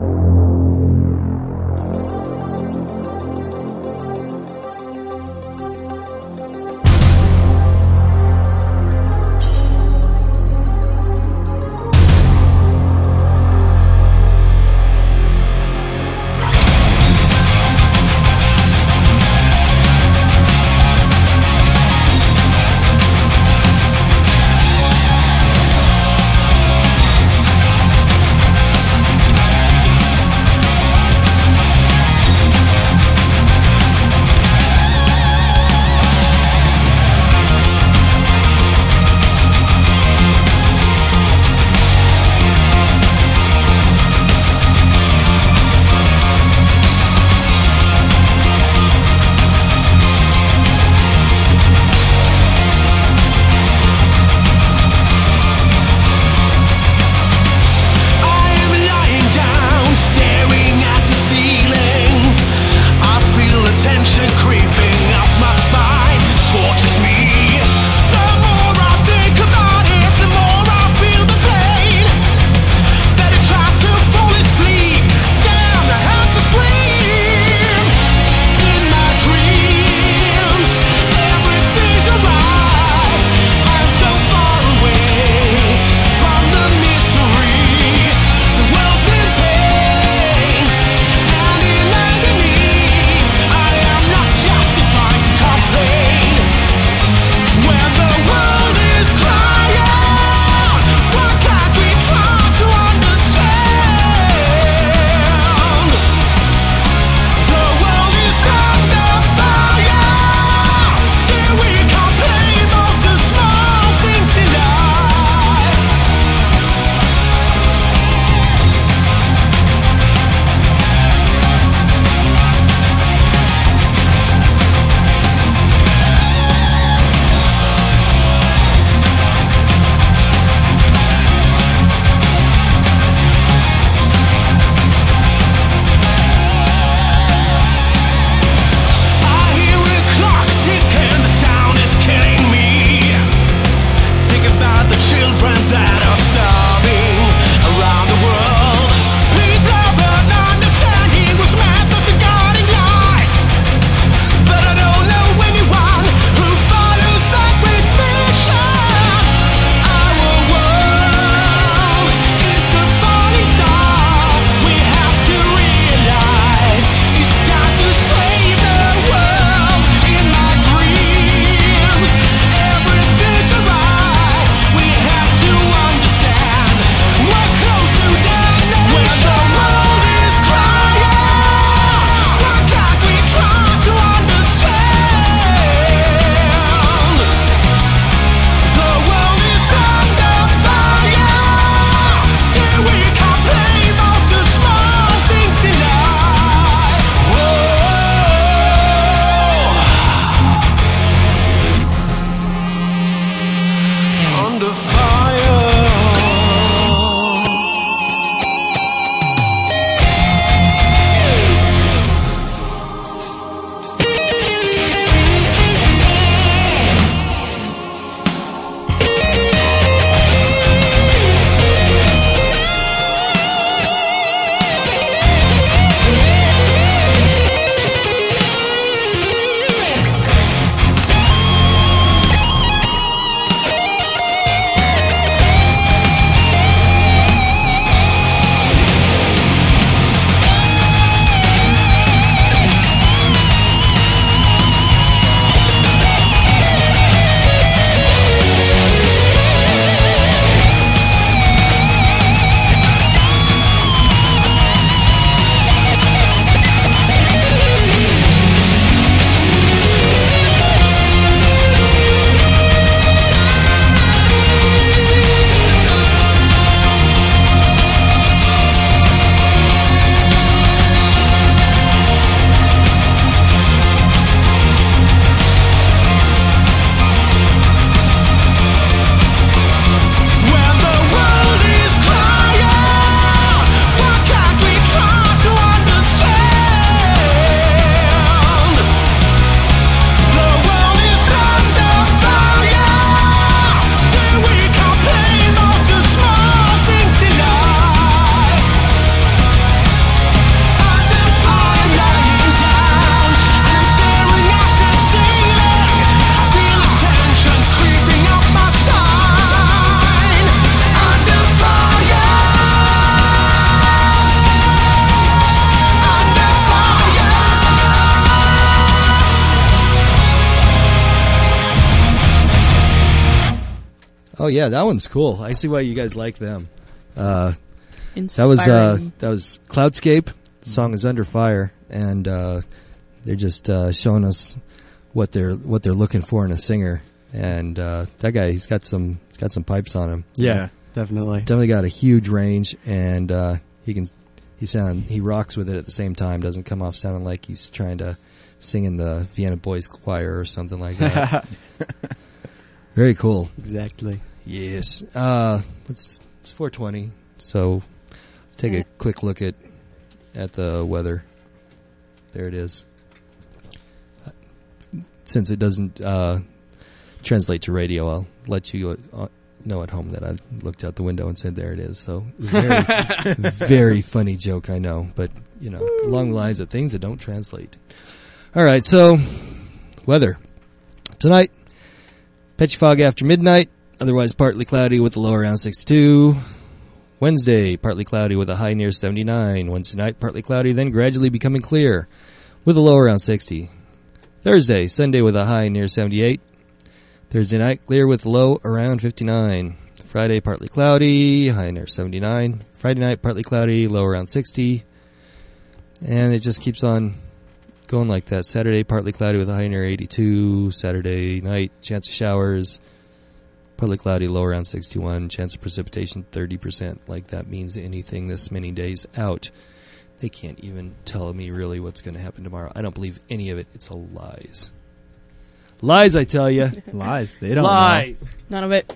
What Oh yeah, that one's cool. I see why you guys like them. That Inspiring. was Cloudscape. The song is Under Fire, and they're just showing us what they're looking for in a singer. And that guy, he's got some pipes on him. Yeah, definitely. Definitely got a huge range, and he rocks with it at the same time. Doesn't come off sounding like he's trying to sing in the Vienna Boys Choir or something like that. Very cool. Exactly. Yes. It's 4:20, so let's take a quick look at the weather. There it is. Since it doesn't translate to radio, I'll let you know at home that I looked out the window and said, there it is. So very, very funny joke, I know, but along the lines of things that don't translate. All right, so weather. Tonight, patchy fog after midnight, otherwise partly cloudy with a low around 62. Wednesday, partly cloudy with a high near 79. Wednesday night, partly cloudy, then gradually becoming clear with a low around 60. Thursday, Sunday with a high near 78. Thursday night, clear with low around 59. Friday, partly cloudy, high near 79. Friday night, partly cloudy, low around 60. And it just keeps on going like that. Saturday, partly cloudy with a high near 82. Saturday night, chance of showers, partly cloudy, low around 61. Chance of precipitation, 30%. Like that means anything this many days out. They can't even tell me really what's going to happen tomorrow. I don't believe any of it. It's all lies. Lies, I tell you. Lies. They don't Lies. None of it.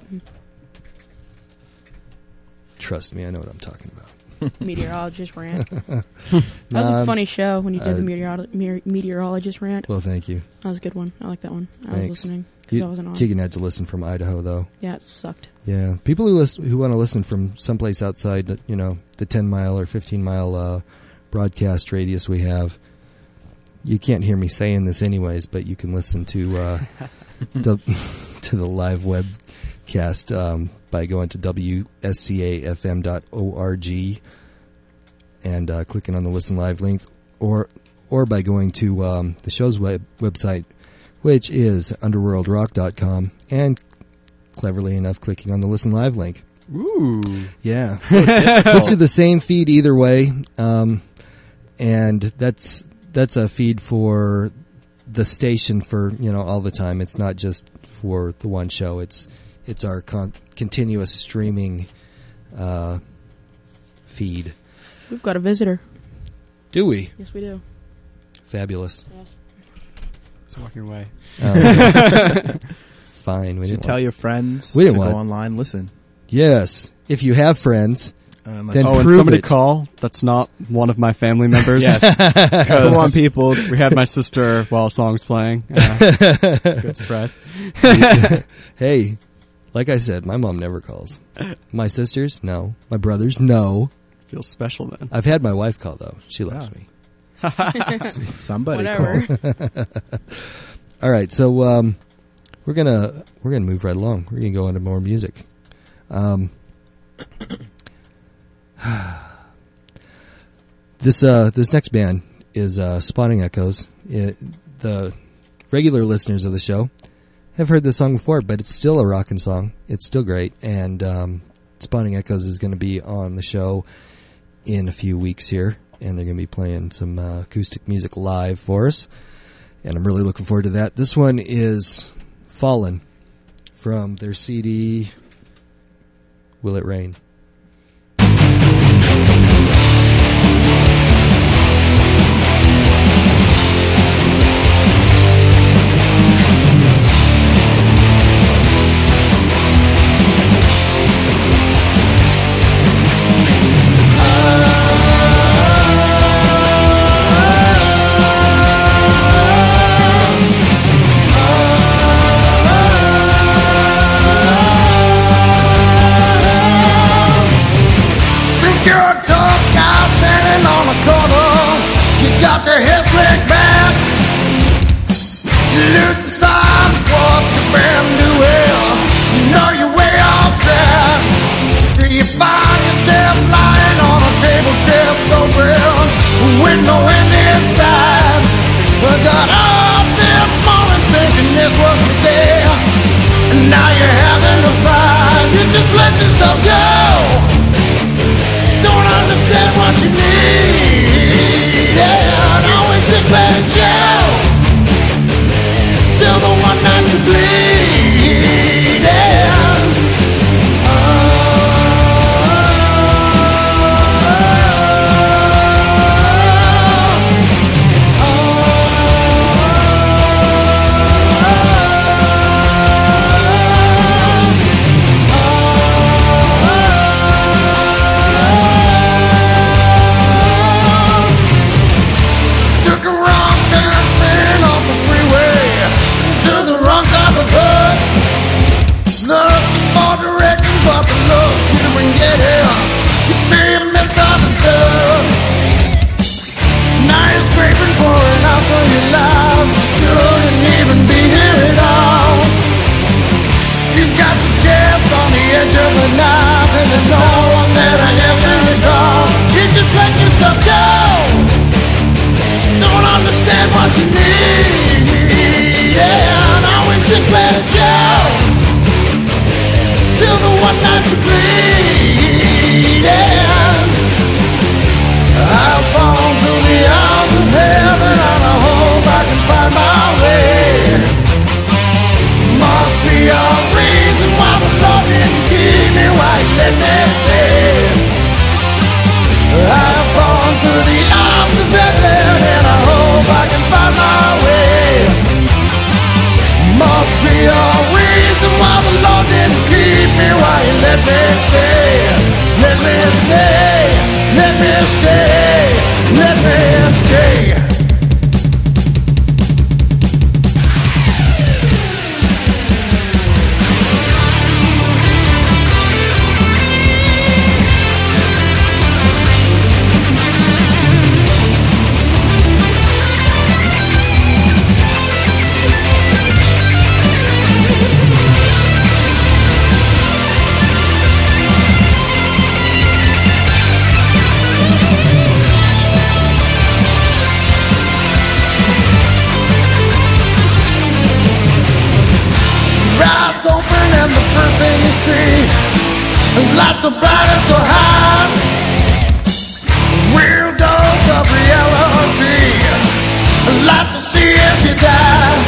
Trust me, I know what I'm talking about. Meteorologist rant. That was a funny show when you did the meteorologist rant. Well, thank you. That was a good one. I like that one. I Thanks. was listening because I wasn't on. Tegan had to listen from Idaho, though. Yeah, it sucked. Yeah, people who want to listen from someplace outside, the 10-mile or 15-mile broadcast radius we have. You can't hear me saying this anyways, but you can listen to the live webcast by going to WSCAFM.org and clicking on the Listen Live link, or by going to the show's website, which is underworldrock.com, and cleverly enough, clicking on the Listen Live link. Ooh. Yeah. Puts you the same feed either way, and that's a feed for the station for all the time. It's not just for the one show. It's our continuous streaming feed. We've got a visitor. Do we? Yes, we do. Fabulous. Yes. It's walking away. Fine. We You should didn't tell want- your friends We to didn't go want- online, listen. Yes. If you have friends, Unless Then Oh, and prove somebody it. call that's not one of my family members. Yes. Come on, people. We had my sister while a song's playing. Good surprise. hey, like I said, my mom never calls. My sisters, no. My brothers, no. Feels special then. I've had my wife call, though. She loves Yeah. me. Somebody Whatever. call. All right, so we're gonna move right along. We're gonna go into more music. This next band is Spawning Echoes. The regular listeners of the show have heard this song before, but it's still a rockin' song. It's still great, and Spawning Echoes is going to be on the show in a few weeks here, and they're going to be playing some acoustic music live for us, and I'm really looking forward to that. This one is Fallen from their CD Will It Rain? Think you're a tough guy standing on a corner. You got your head slicked back. You lose the sign of what you've been doing. You know your way off track. Till you find yourself lying on a table chest open with no end inside. I got up this morning thinking this was the day, and now you're having a fight. the knife and there's no one that I ever recall. You just let yourself go. Don't understand what you need, yeah, and always just let it show. Till the one night you bleed, yeah. I've fallen through the arms of heaven, and I hope I can find my way. Must be a reason why the Lord didn't keep me, why He let me stay. I've fallen through the arms of heaven, and I hope I can find my way. Must be a reason why the Lord didn't keep me, why He let me stay. Let me stay, let me stay, let me stay. Lights so bright and so high, real dose of reality. Light to see as you die.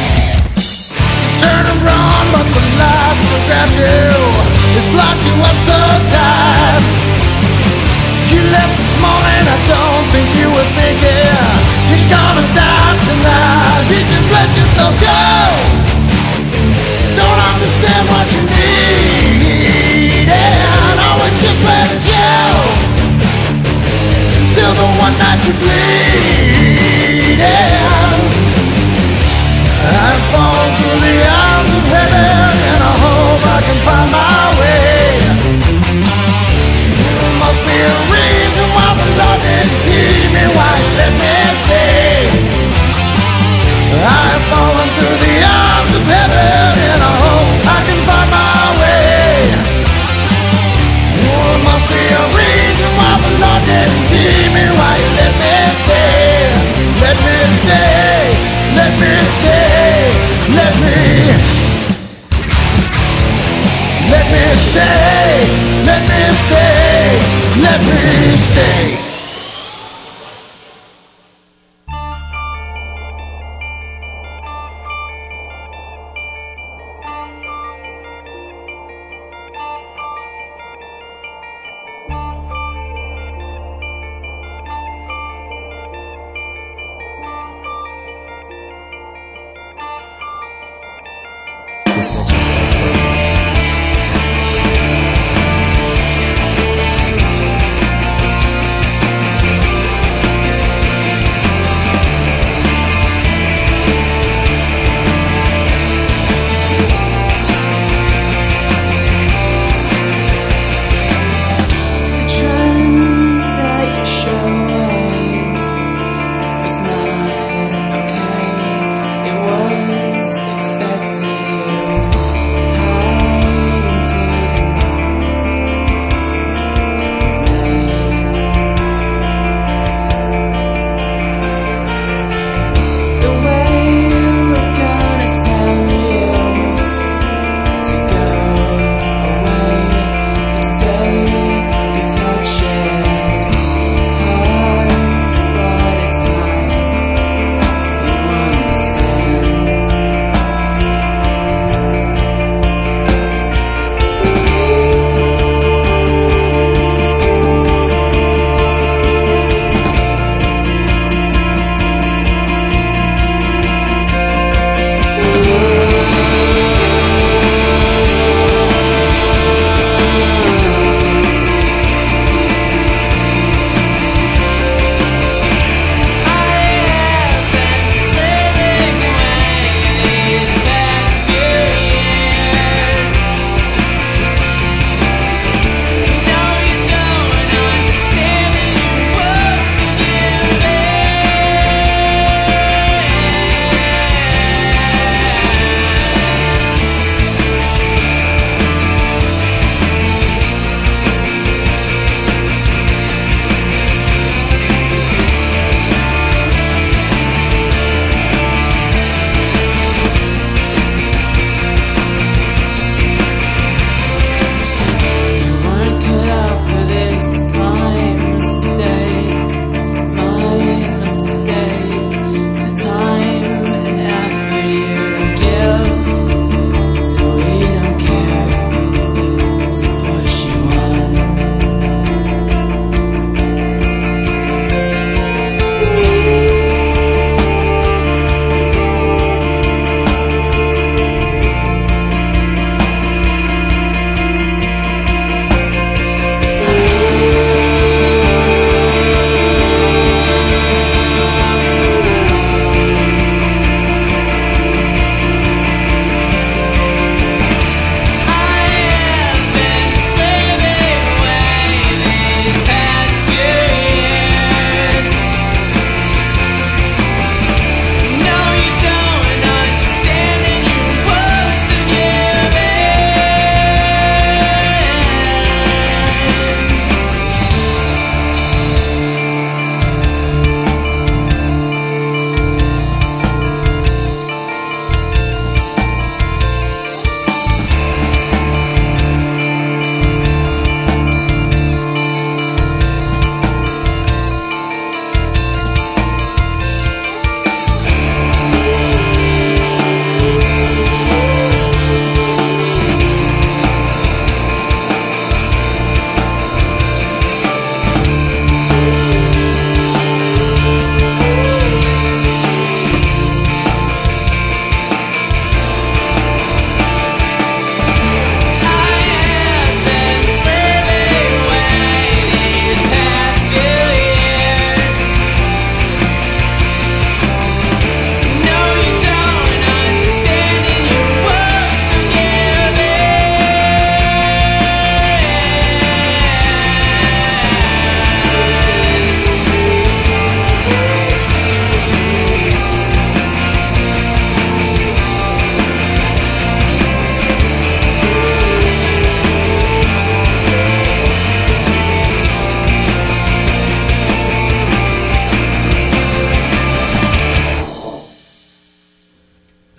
Turn around, but the lights will grab you. It's locked you up so tight. You left this morning, I don't think you were thinking you're gonna die tonight. You just let yourself go. Don't understand what you need, and always just let it show. Till the one night you bleed, I've fallen through the arms of heaven, and I hope I can find my way. There must be a reason why the Lord didn't keep me, why He let me stay. I've fallen through the arms of heaven, and I hope I can find my way. There must be a reason why the Lord didn't keep me, why He let me stay. Let me stay, let me stay, let me stay, let me stay, let me stay.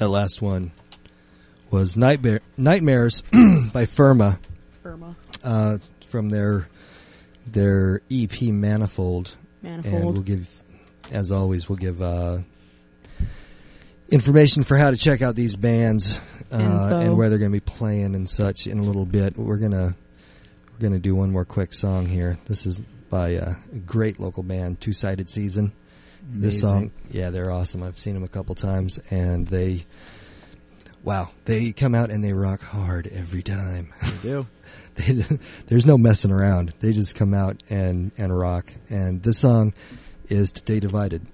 That last one was Nightmares by Firma. From their EP Manifold. And we'll give, as always, information for how to check out these bands and where they're going to be playing and such in a little bit. We're gonna do one more quick song here. This is by a great local band, Two Sided Season. Amazing. This song, yeah, they're awesome. I've seen them a couple times, and they come out and they rock hard every time. They do. There's no messing around. They just come out and rock. And this song is Today Divided.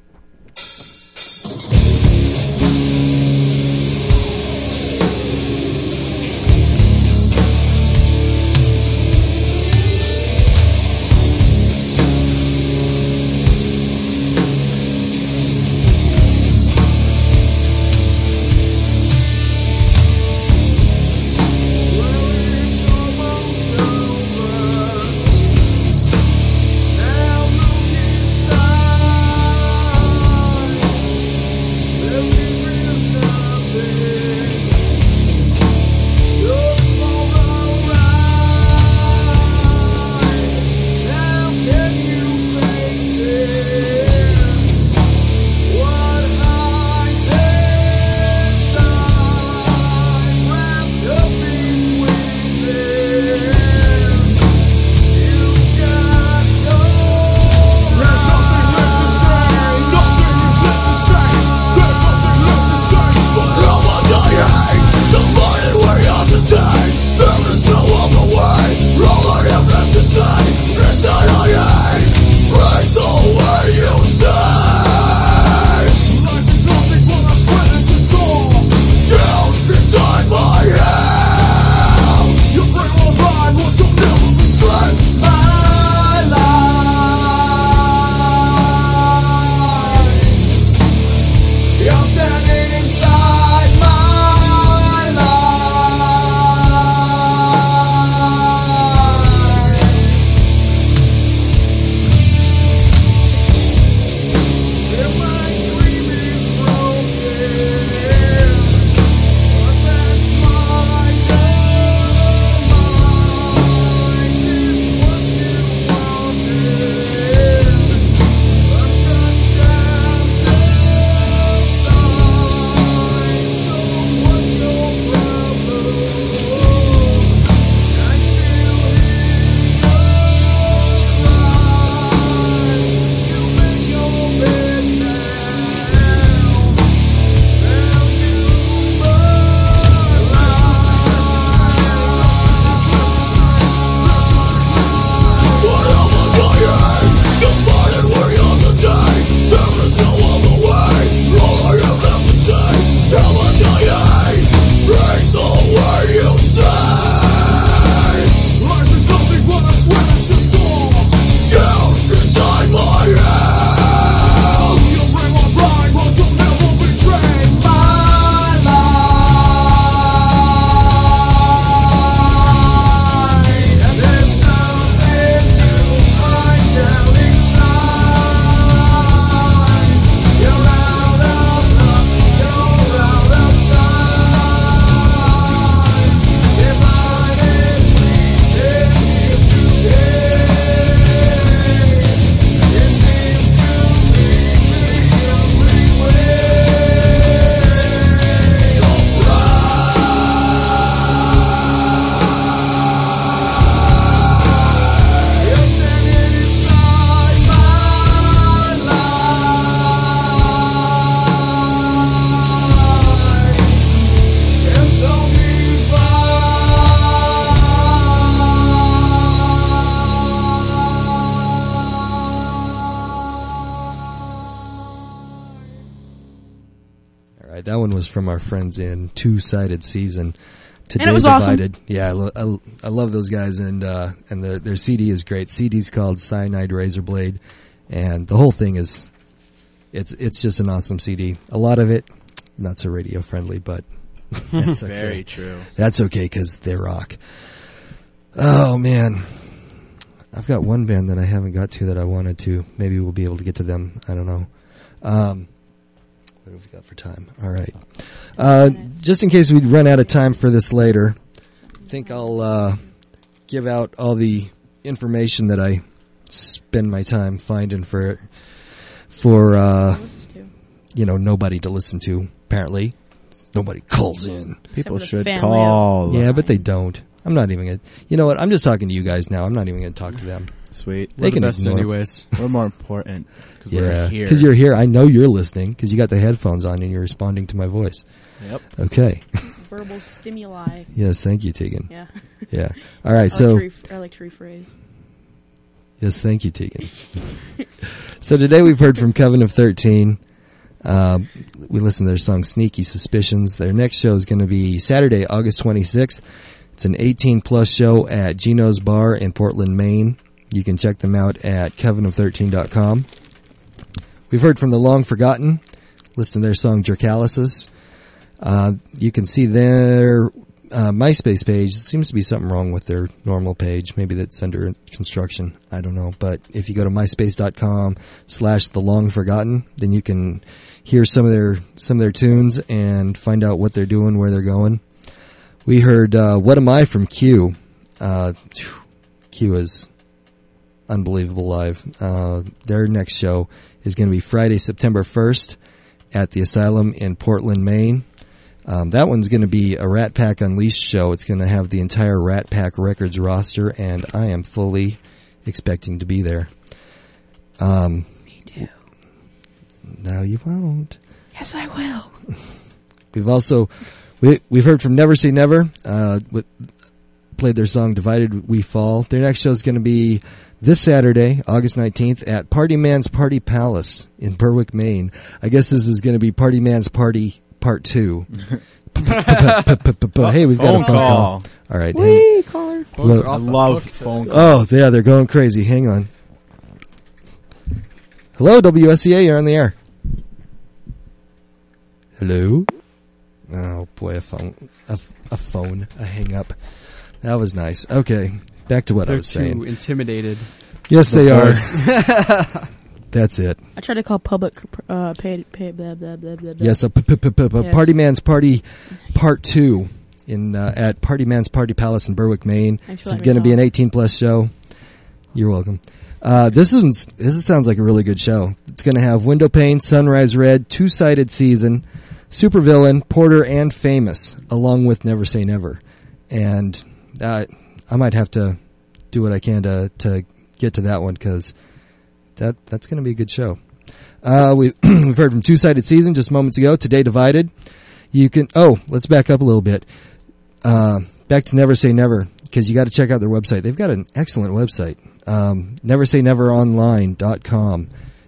That one was from our friends in Two Sided Season. Today and it was Divided. Awesome. Yeah, I love those guys, and their CD is great. CD's called Cyanide Razorblade, and the whole thing is it's just an awesome CD. A lot of it not so radio friendly, but that's okay. Very true. That's okay because they rock. Oh man, I've got one band that I haven't got to that I wanted to. Maybe we'll be able to get to them. I don't know. What have we got for time? All right. Just in case we run out of time for this later, I think I'll give out all the information that I spend my time finding for nobody to listen to. Apparently, nobody calls in. People for the should family call. Yeah, but they don't. I'm not even gonna. You know what? I'm just talking to you guys now. I'm not even gonna talk to them. Sweet. They We're can the best ignore. anyways. We're more important because Yeah, we're here. because you're here. I know you're listening because you got the headphones on and you're responding to my voice. Yep. Okay. Verbal stimuli. Yes, thank you, Tegan. Yeah. Yeah. All right. So. I like to rephrase. Yes, thank you, Tegan. So today we've heard from Coven of 13. We listened to their song Sneaky Suspicions. Their next show is going to be Saturday, August 26th. It's an 18-plus show at Gino's Bar in Portland, Maine. You can check them out at coven13.com. We've heard from The Long Forgotten. Listen to their song Jerkalisis. You can see their MySpace page. There seems to be something wrong with their normal page. Maybe that's under construction. I don't know. But if you go to myspace.com/The Long Forgotten, then you can hear some of their tunes and find out what they're doing, where they're going. We heard What Am I from Q. Q is unbelievable live. Their next show is going to be Friday, September 1st at the Asylum in Portland, Maine. That one's going to be a Rat Pack Unleashed show. It's going to have the entire Rat Pack Records roster, and I am fully expecting to be there. Me too. No, you won't. Yes, I will. We've also we've heard from Never Say Never. Played their song "Divided We Fall." Their next show is going to be this Saturday, August 19th, at Party Man's Party Palace in Berwick, Maine. I guess this is going to be Party Man's Party Part 2. Hey, we've got a phone call. All right. Wee, caller. Phones are I off the love hook today. phone calls. Oh, yeah, they're going crazy. Hang on. Hello, WSCA, you're on the air. Hello? Oh, boy, a hang up. That was nice. Okay, back to what I They're was too saying. intimidated. Yes, they are. That's it. I tried to call public paid blah, blah, blah, blah, blah. Yes, Yes. Party Man's Party Part 2 at Party Man's Party Palace in Berwick, Maine. Thanks for It's letting going to me be an know. 18-plus show. You're welcome. This sounds like a really good show. It's going to have Windowpane, Sunrise Red, Two-Sided Season, Supervillain, Porter, and Famous, along with Never Say Never. And I might have to do what I can to get to that one, because that's going to be a good show. We've heard from Two-Sided Season just moments ago. Today Divided. Let's back up a little bit. Back to Never Say Never, because you got to check out their website. They've got an excellent website. NeverSayNeverOnline.com.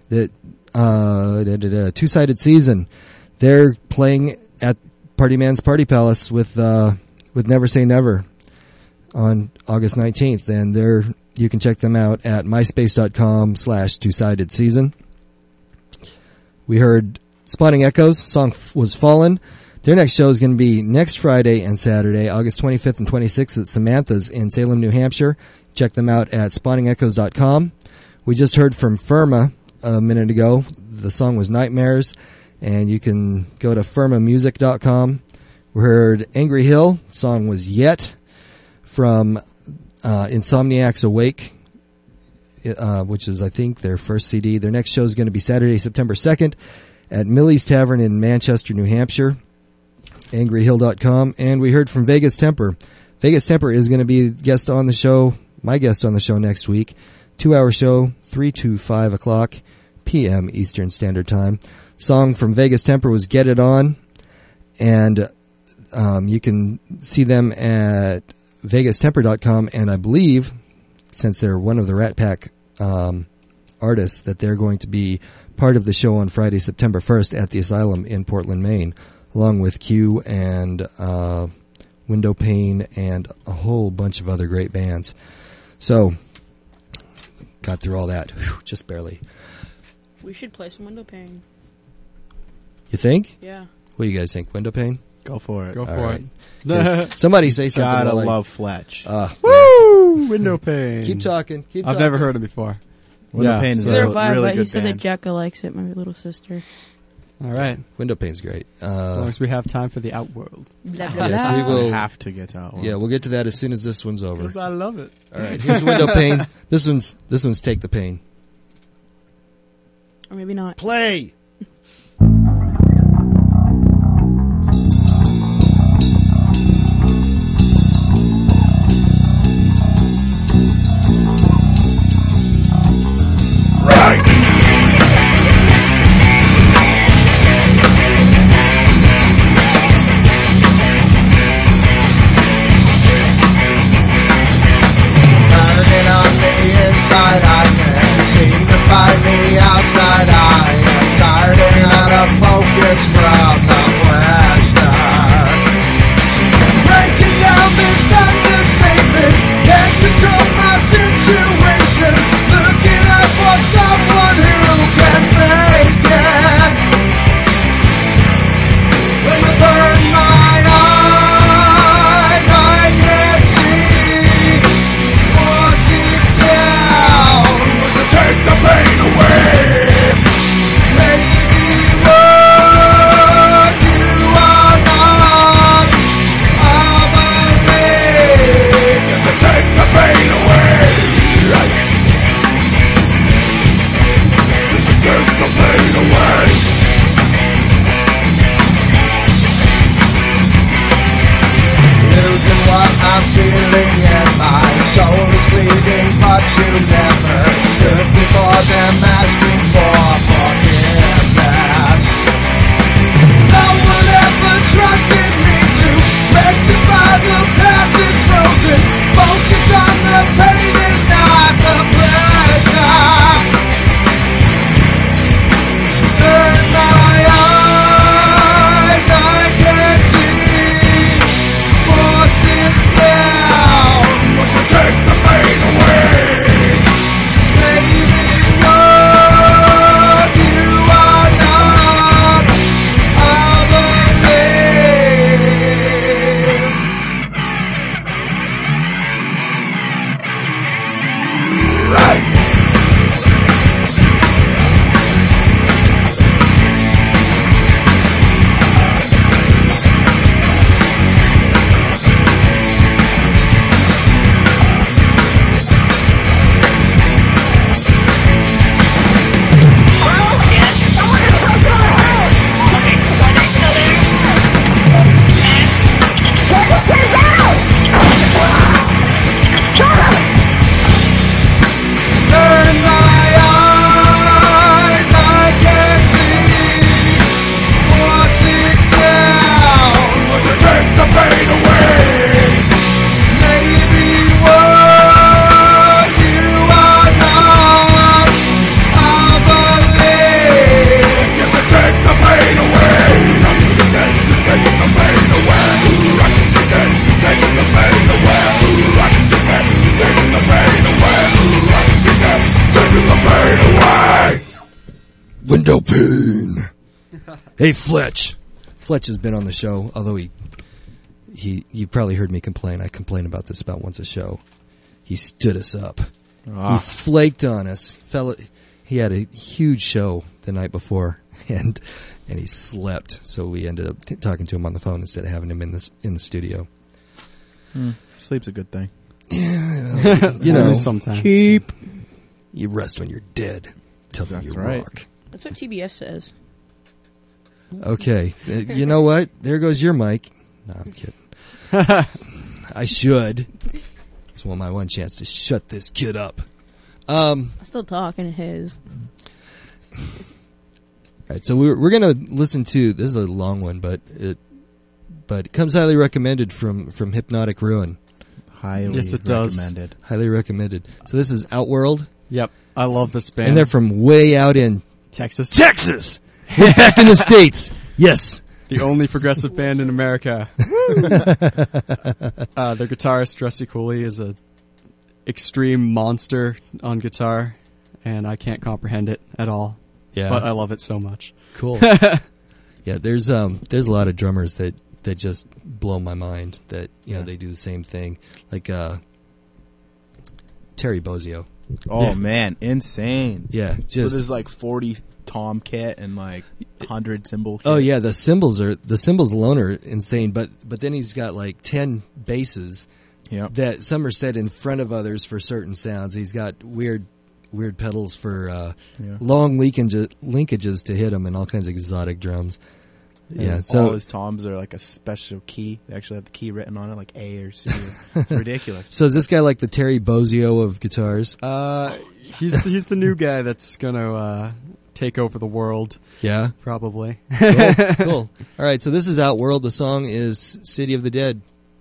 Two-Sided Season. They're playing at Party Man's Party Palace with Never Say Never on August 19th, and you can check them out at myspace.com/Two-Sided Season. We heard Spawning Echoes. Song was Fallen. Their next show is going to be next Friday and Saturday, August 25th and 26th at Samantha's in Salem, New Hampshire. Check them out at spawningechoes.com. We just heard from Firma a minute ago. The song was Nightmares, and you can go to firmamusic.com. We heard Angry Hill. The song was Yet from Insomniacs Awake, which is, I think, their first CD. Their next show is going to be Saturday, September 2nd at Millie's Tavern in Manchester, New Hampshire. angryhill.com. And we heard from Vegas Temper. Vegas Temper is going to be my guest on the show next week. 2-hour show, 3 to 5 o'clock p.m. Eastern Standard Time. Song from Vegas Temper was Get It On. And you can see them at vegastemper.com. And I believe, since they're one of the Rat Pack artists, that they're going to be part of the show on Friday, September 1st at the Asylum in Portland, Maine, along with Q and Windowpane and a whole bunch of other great bands. So, got through all that. Whew, just barely. We should play some Windowpane. You think? Yeah. What do you guys think? Windowpane? Go for it. Go All for right. it. Somebody say something. Gotta about, like, love Fletch. Woo! Window pane. Keep talking. I've never heard it before. Windowpane is so- They're a vibe, really but he good said band. that Jacka likes it, my little sister. All right. Window pane's great. As long as we have time for the Outworld. Blah, blah, Yes, blah. we will. have to get out. Yeah, we'll get to that as soon as this one's over. Because I love it. All right, here's Window Pane. This one's Take the Pain. Or maybe not. Play. Turning on the inside, I can't seem to find me outside. I am tired and out of focus from the pressure. Breaking down this understatement, can't control my situation. Looking out for someone who can make it. When I burn my eyes, I can't see. Force it down, take the pain away. Maybe what you are not, I believe. Take the pain away. Take the pain away. Losing what I'm feeling and my soul is bleeding, but you never stood before them asking for forgiveness. No one ever trusted me to rectify the past is frozen. Focus on the pain and not the pleasure. Burn my eyes, I can't see. Force it down, take the pain away. Maybe what you are not, I believe. Right. Burn my eyes, I can't see. Force it down, take the pain away. Maybe what you are not, I believe. Take the pain away. Take the pain away. Take the pain away. Taking the pain away. Window Pane. Hey, Fletch. Fletch has been on the show, although you probably heard me complain. I complain about this about once a show. He stood us up. He flaked on us. He had a huge show the night before, and he slept. So we ended up talking to him on the phone instead of having him in the studio. Sleep's a good thing. You know, sometimes. Cheap. you rest when you're dead. Tell them That's you right. rock. That's what TBS says. Okay, you know what? There goes your mic. No, I'm kidding. I should. It's my one chance to shut this kid up. I'm still talking to his. All right, so we're going to listen to, this is a long one, but it comes highly recommended from Hypnotic Ruin. Highly Yes, it does. recommended. Highly recommended. So this is Outworld, Yep. I love this band. and they're from way out in Texas. Texas. We're back in the States. Yes. The only progressive band in America. Their guitarist, Rusty Cooley, is a extreme monster on guitar, and I can't comprehend it at all. Yeah. But I love it so much. Cool. Yeah, there's a lot of drummers that just blow my mind that, you know, they do the same thing. Like Terry Bozzio. Oh, man. Insane. Yeah, With just his, like, 40 tom kit and like 100 cymbal kit. Oh yeah, the cymbals alone are insane. But then he's got like 10 basses. Yep. That some are set in front of others for certain sounds. He's got weird pedals for long linkages to hit them, and all kinds of exotic drums. Yeah, so all his toms are like a special key. They actually have the key written on it, like A or C. It's ridiculous. So is this guy like the Terry Bozzio of guitars? He's the new guy that's gonna take over the world. Yeah, probably. Cool. All right, so this is Outworld. The song is "City of the Dead."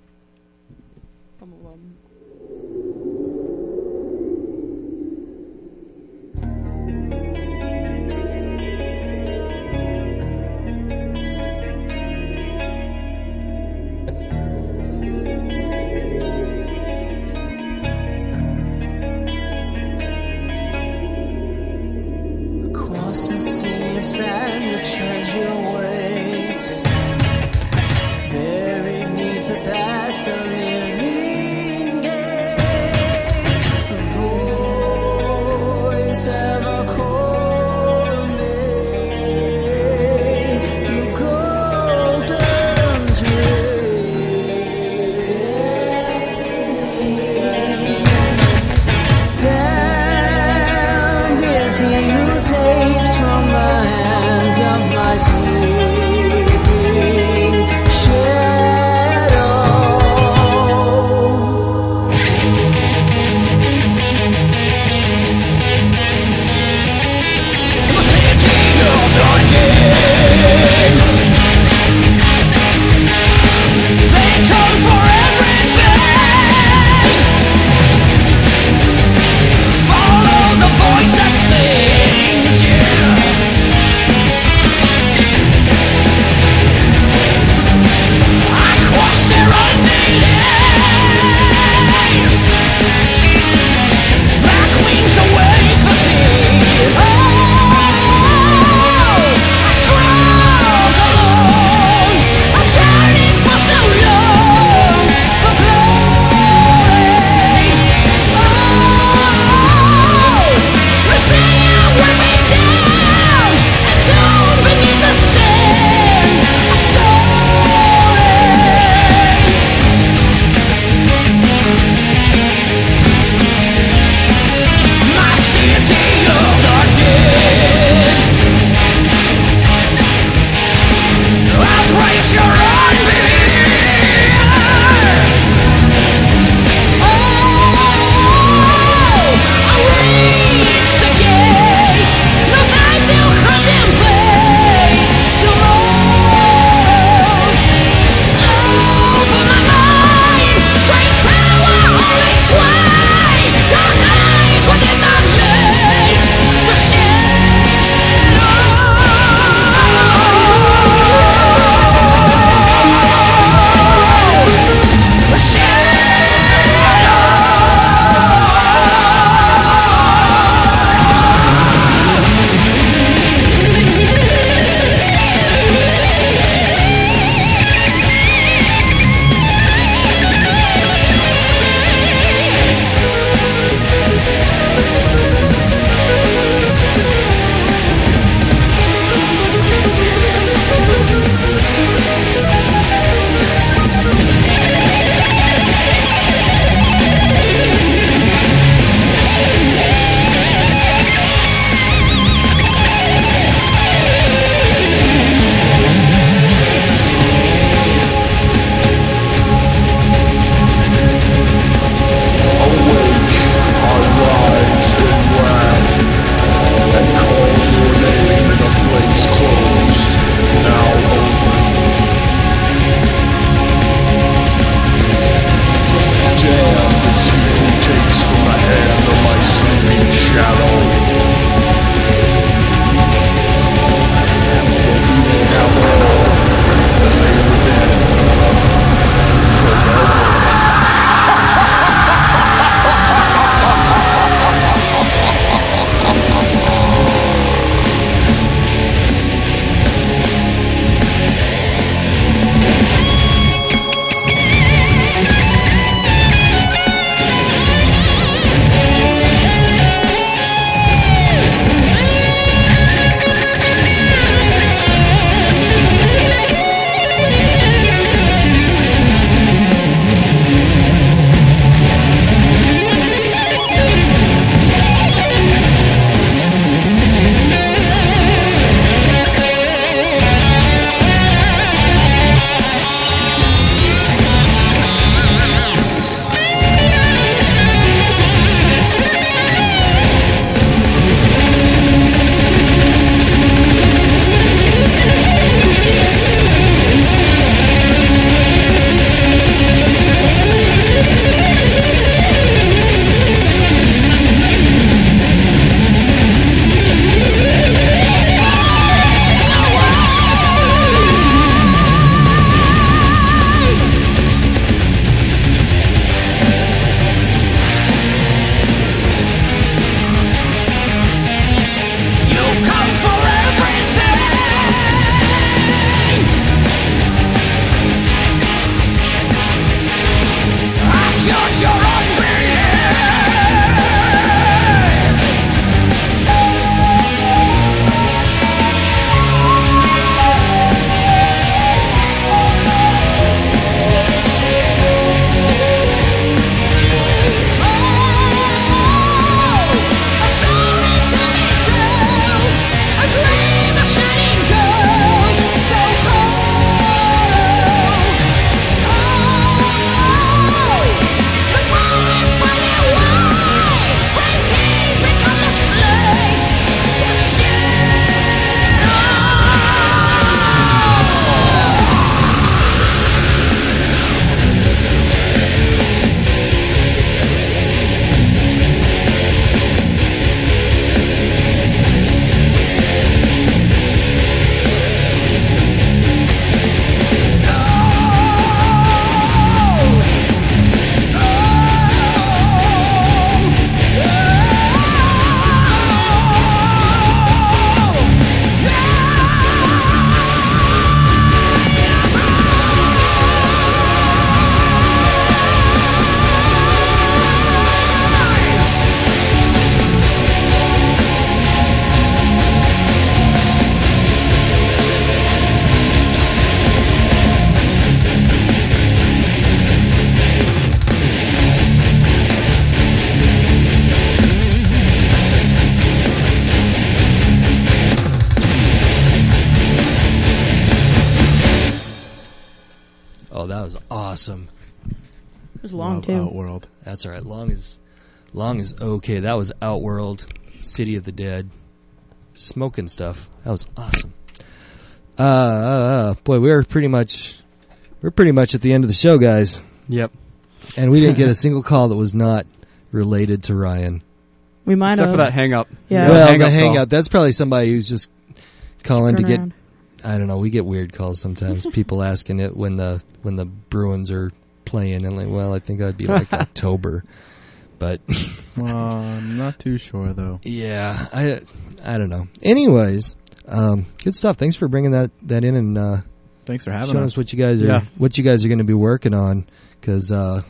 Across the sea of sand, your treasure waits. Buried neath the past, a living gate. The voice ever calling me through golden dreams. Damned is he who takes from the hand of my sleeping shadow. The city of the dead. They come for everything. Follow the voice that sings, yeah. awesome. It was long Love too. Outworld. That's all right. Long is okay. That was Outworld, City of the Dead, smoking stuff. That was awesome. Boy, we're pretty much at the end of the show, guys. Yep. And we didn't get a single call that was not related to Ryan. We might Except have. for that hang up. Yeah. Well, hang the up call. hangout. That's probably somebody who's just calling to Turn get. around. I don't know. We get weird calls sometimes. People asking it when the Bruins are playing, and like, well, I think that'd be like October. But I'm not too sure though. yeah, I don't know. Anyways, good stuff. Thanks for bringing that in and Thanks for having showing us. us what you guys are Yeah. going to be working on. Because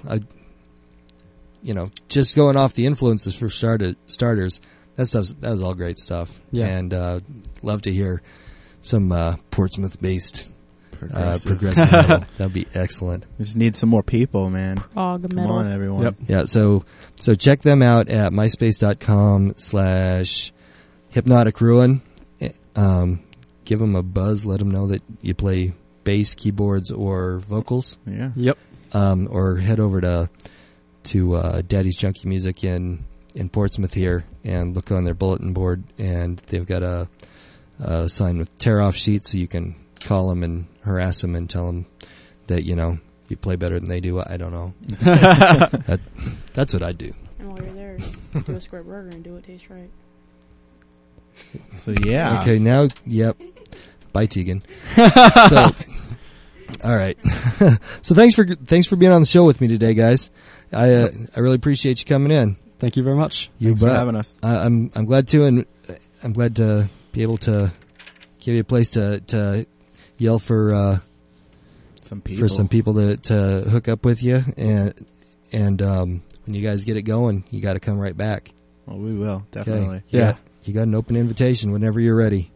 just going off the influences for starters, that was all great stuff. Yeah. And love to hear some Portsmouth-based Progressive. progressive metal. That'd be excellent. We just need some more people, man. Prog Come metal. on, everyone. Yep. Yeah, so check them out at myspace.com/Hypnotic Ruin. Give them a buzz. Let them know that you play bass, keyboards, or vocals. Yeah. Yep. Or head over to Daddy's Junkie Music in Portsmouth here and look on their bulletin board, and they've got a sign with tear-off sheets, so you can call them and harass them and tell them that you play better than they do. I don't know. That's what I do. And while you're there, do a square burger and do it taste right. So yeah. Okay, now, yep. Bye, Tegan. All right. So thanks for being on the show with me today, guys. I really appreciate you coming in. Thank you very much. Thanks for having us. I'm glad to, and I'm glad to be able to give you a place to yell for Some people. some people to hook up with you, and when you guys get it going, you got to come right back. Well, we will Okay? definitely. Yeah. You got an open invitation whenever you're ready.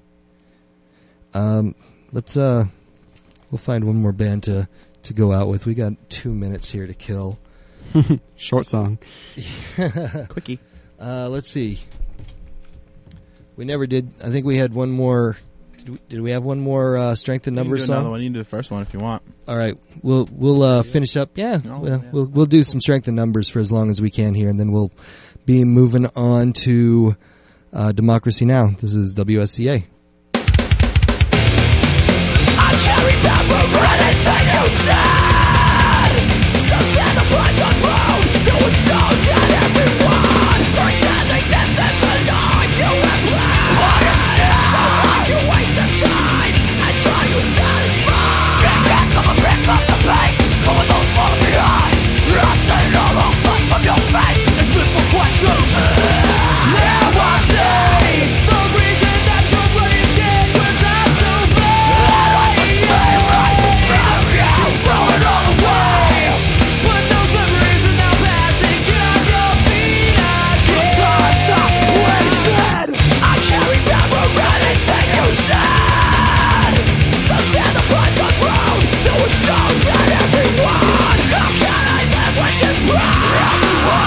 Let's we'll find one more band to go out with. We got 2 minutes here to kill. Short song. Quickie. Let's see. We never did. I think we had one more. Did we have one more Strength in Numbers You can do another song? one. You can do the first one if you want. All right, we'll finish up. Yeah, yeah. we'll do some Strength in Numbers for as long as we can here, and then we'll be moving on to Democracy Now. This is WSCA. I can't remember anything you said. So stand up on the road. There was so dead everyone. Pretending this is the life you have led. So why'd you waste the time until you satisfied? Pick up the pace. Come on, don't fall behind. I say all the blood from your face. It's been for quite some time. Now I see the reason that your brain is dead was I'm so bad. I would say right now, you throw it all away. Put those memories in the past and get on your feet again. Time's not wasted. I can't remember anything you said. So stand up on the road. There was so dead everyone. How can I live with this pride?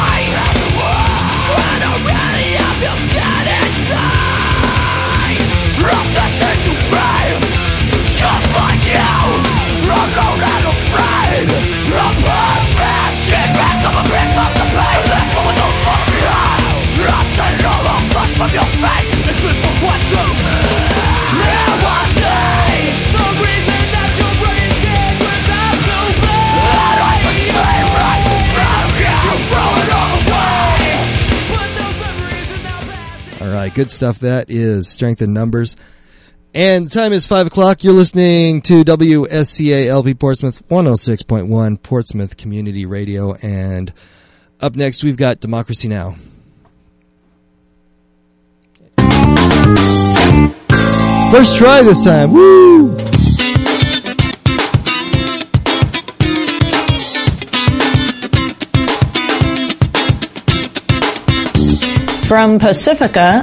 When already have you dead inside. I'm destined to be just like you. Alone and afraid. I'm perfect. Get back up and pick up the pace. Let go of those far behind. I say all the blood from your face. It's been for quite some time. Now I see the reason that your brain's dead was I'm so bad. I would say right now, you throw it all away. Put those memories in the past. All right, good stuff. That is Strength in Numbers. And the time is 5 o'clock. You're listening to WSCA LP Portsmouth 106.1 Portsmouth Community Radio. And up next, we've got Democracy Now. First try this time. Woo! From Pacifica,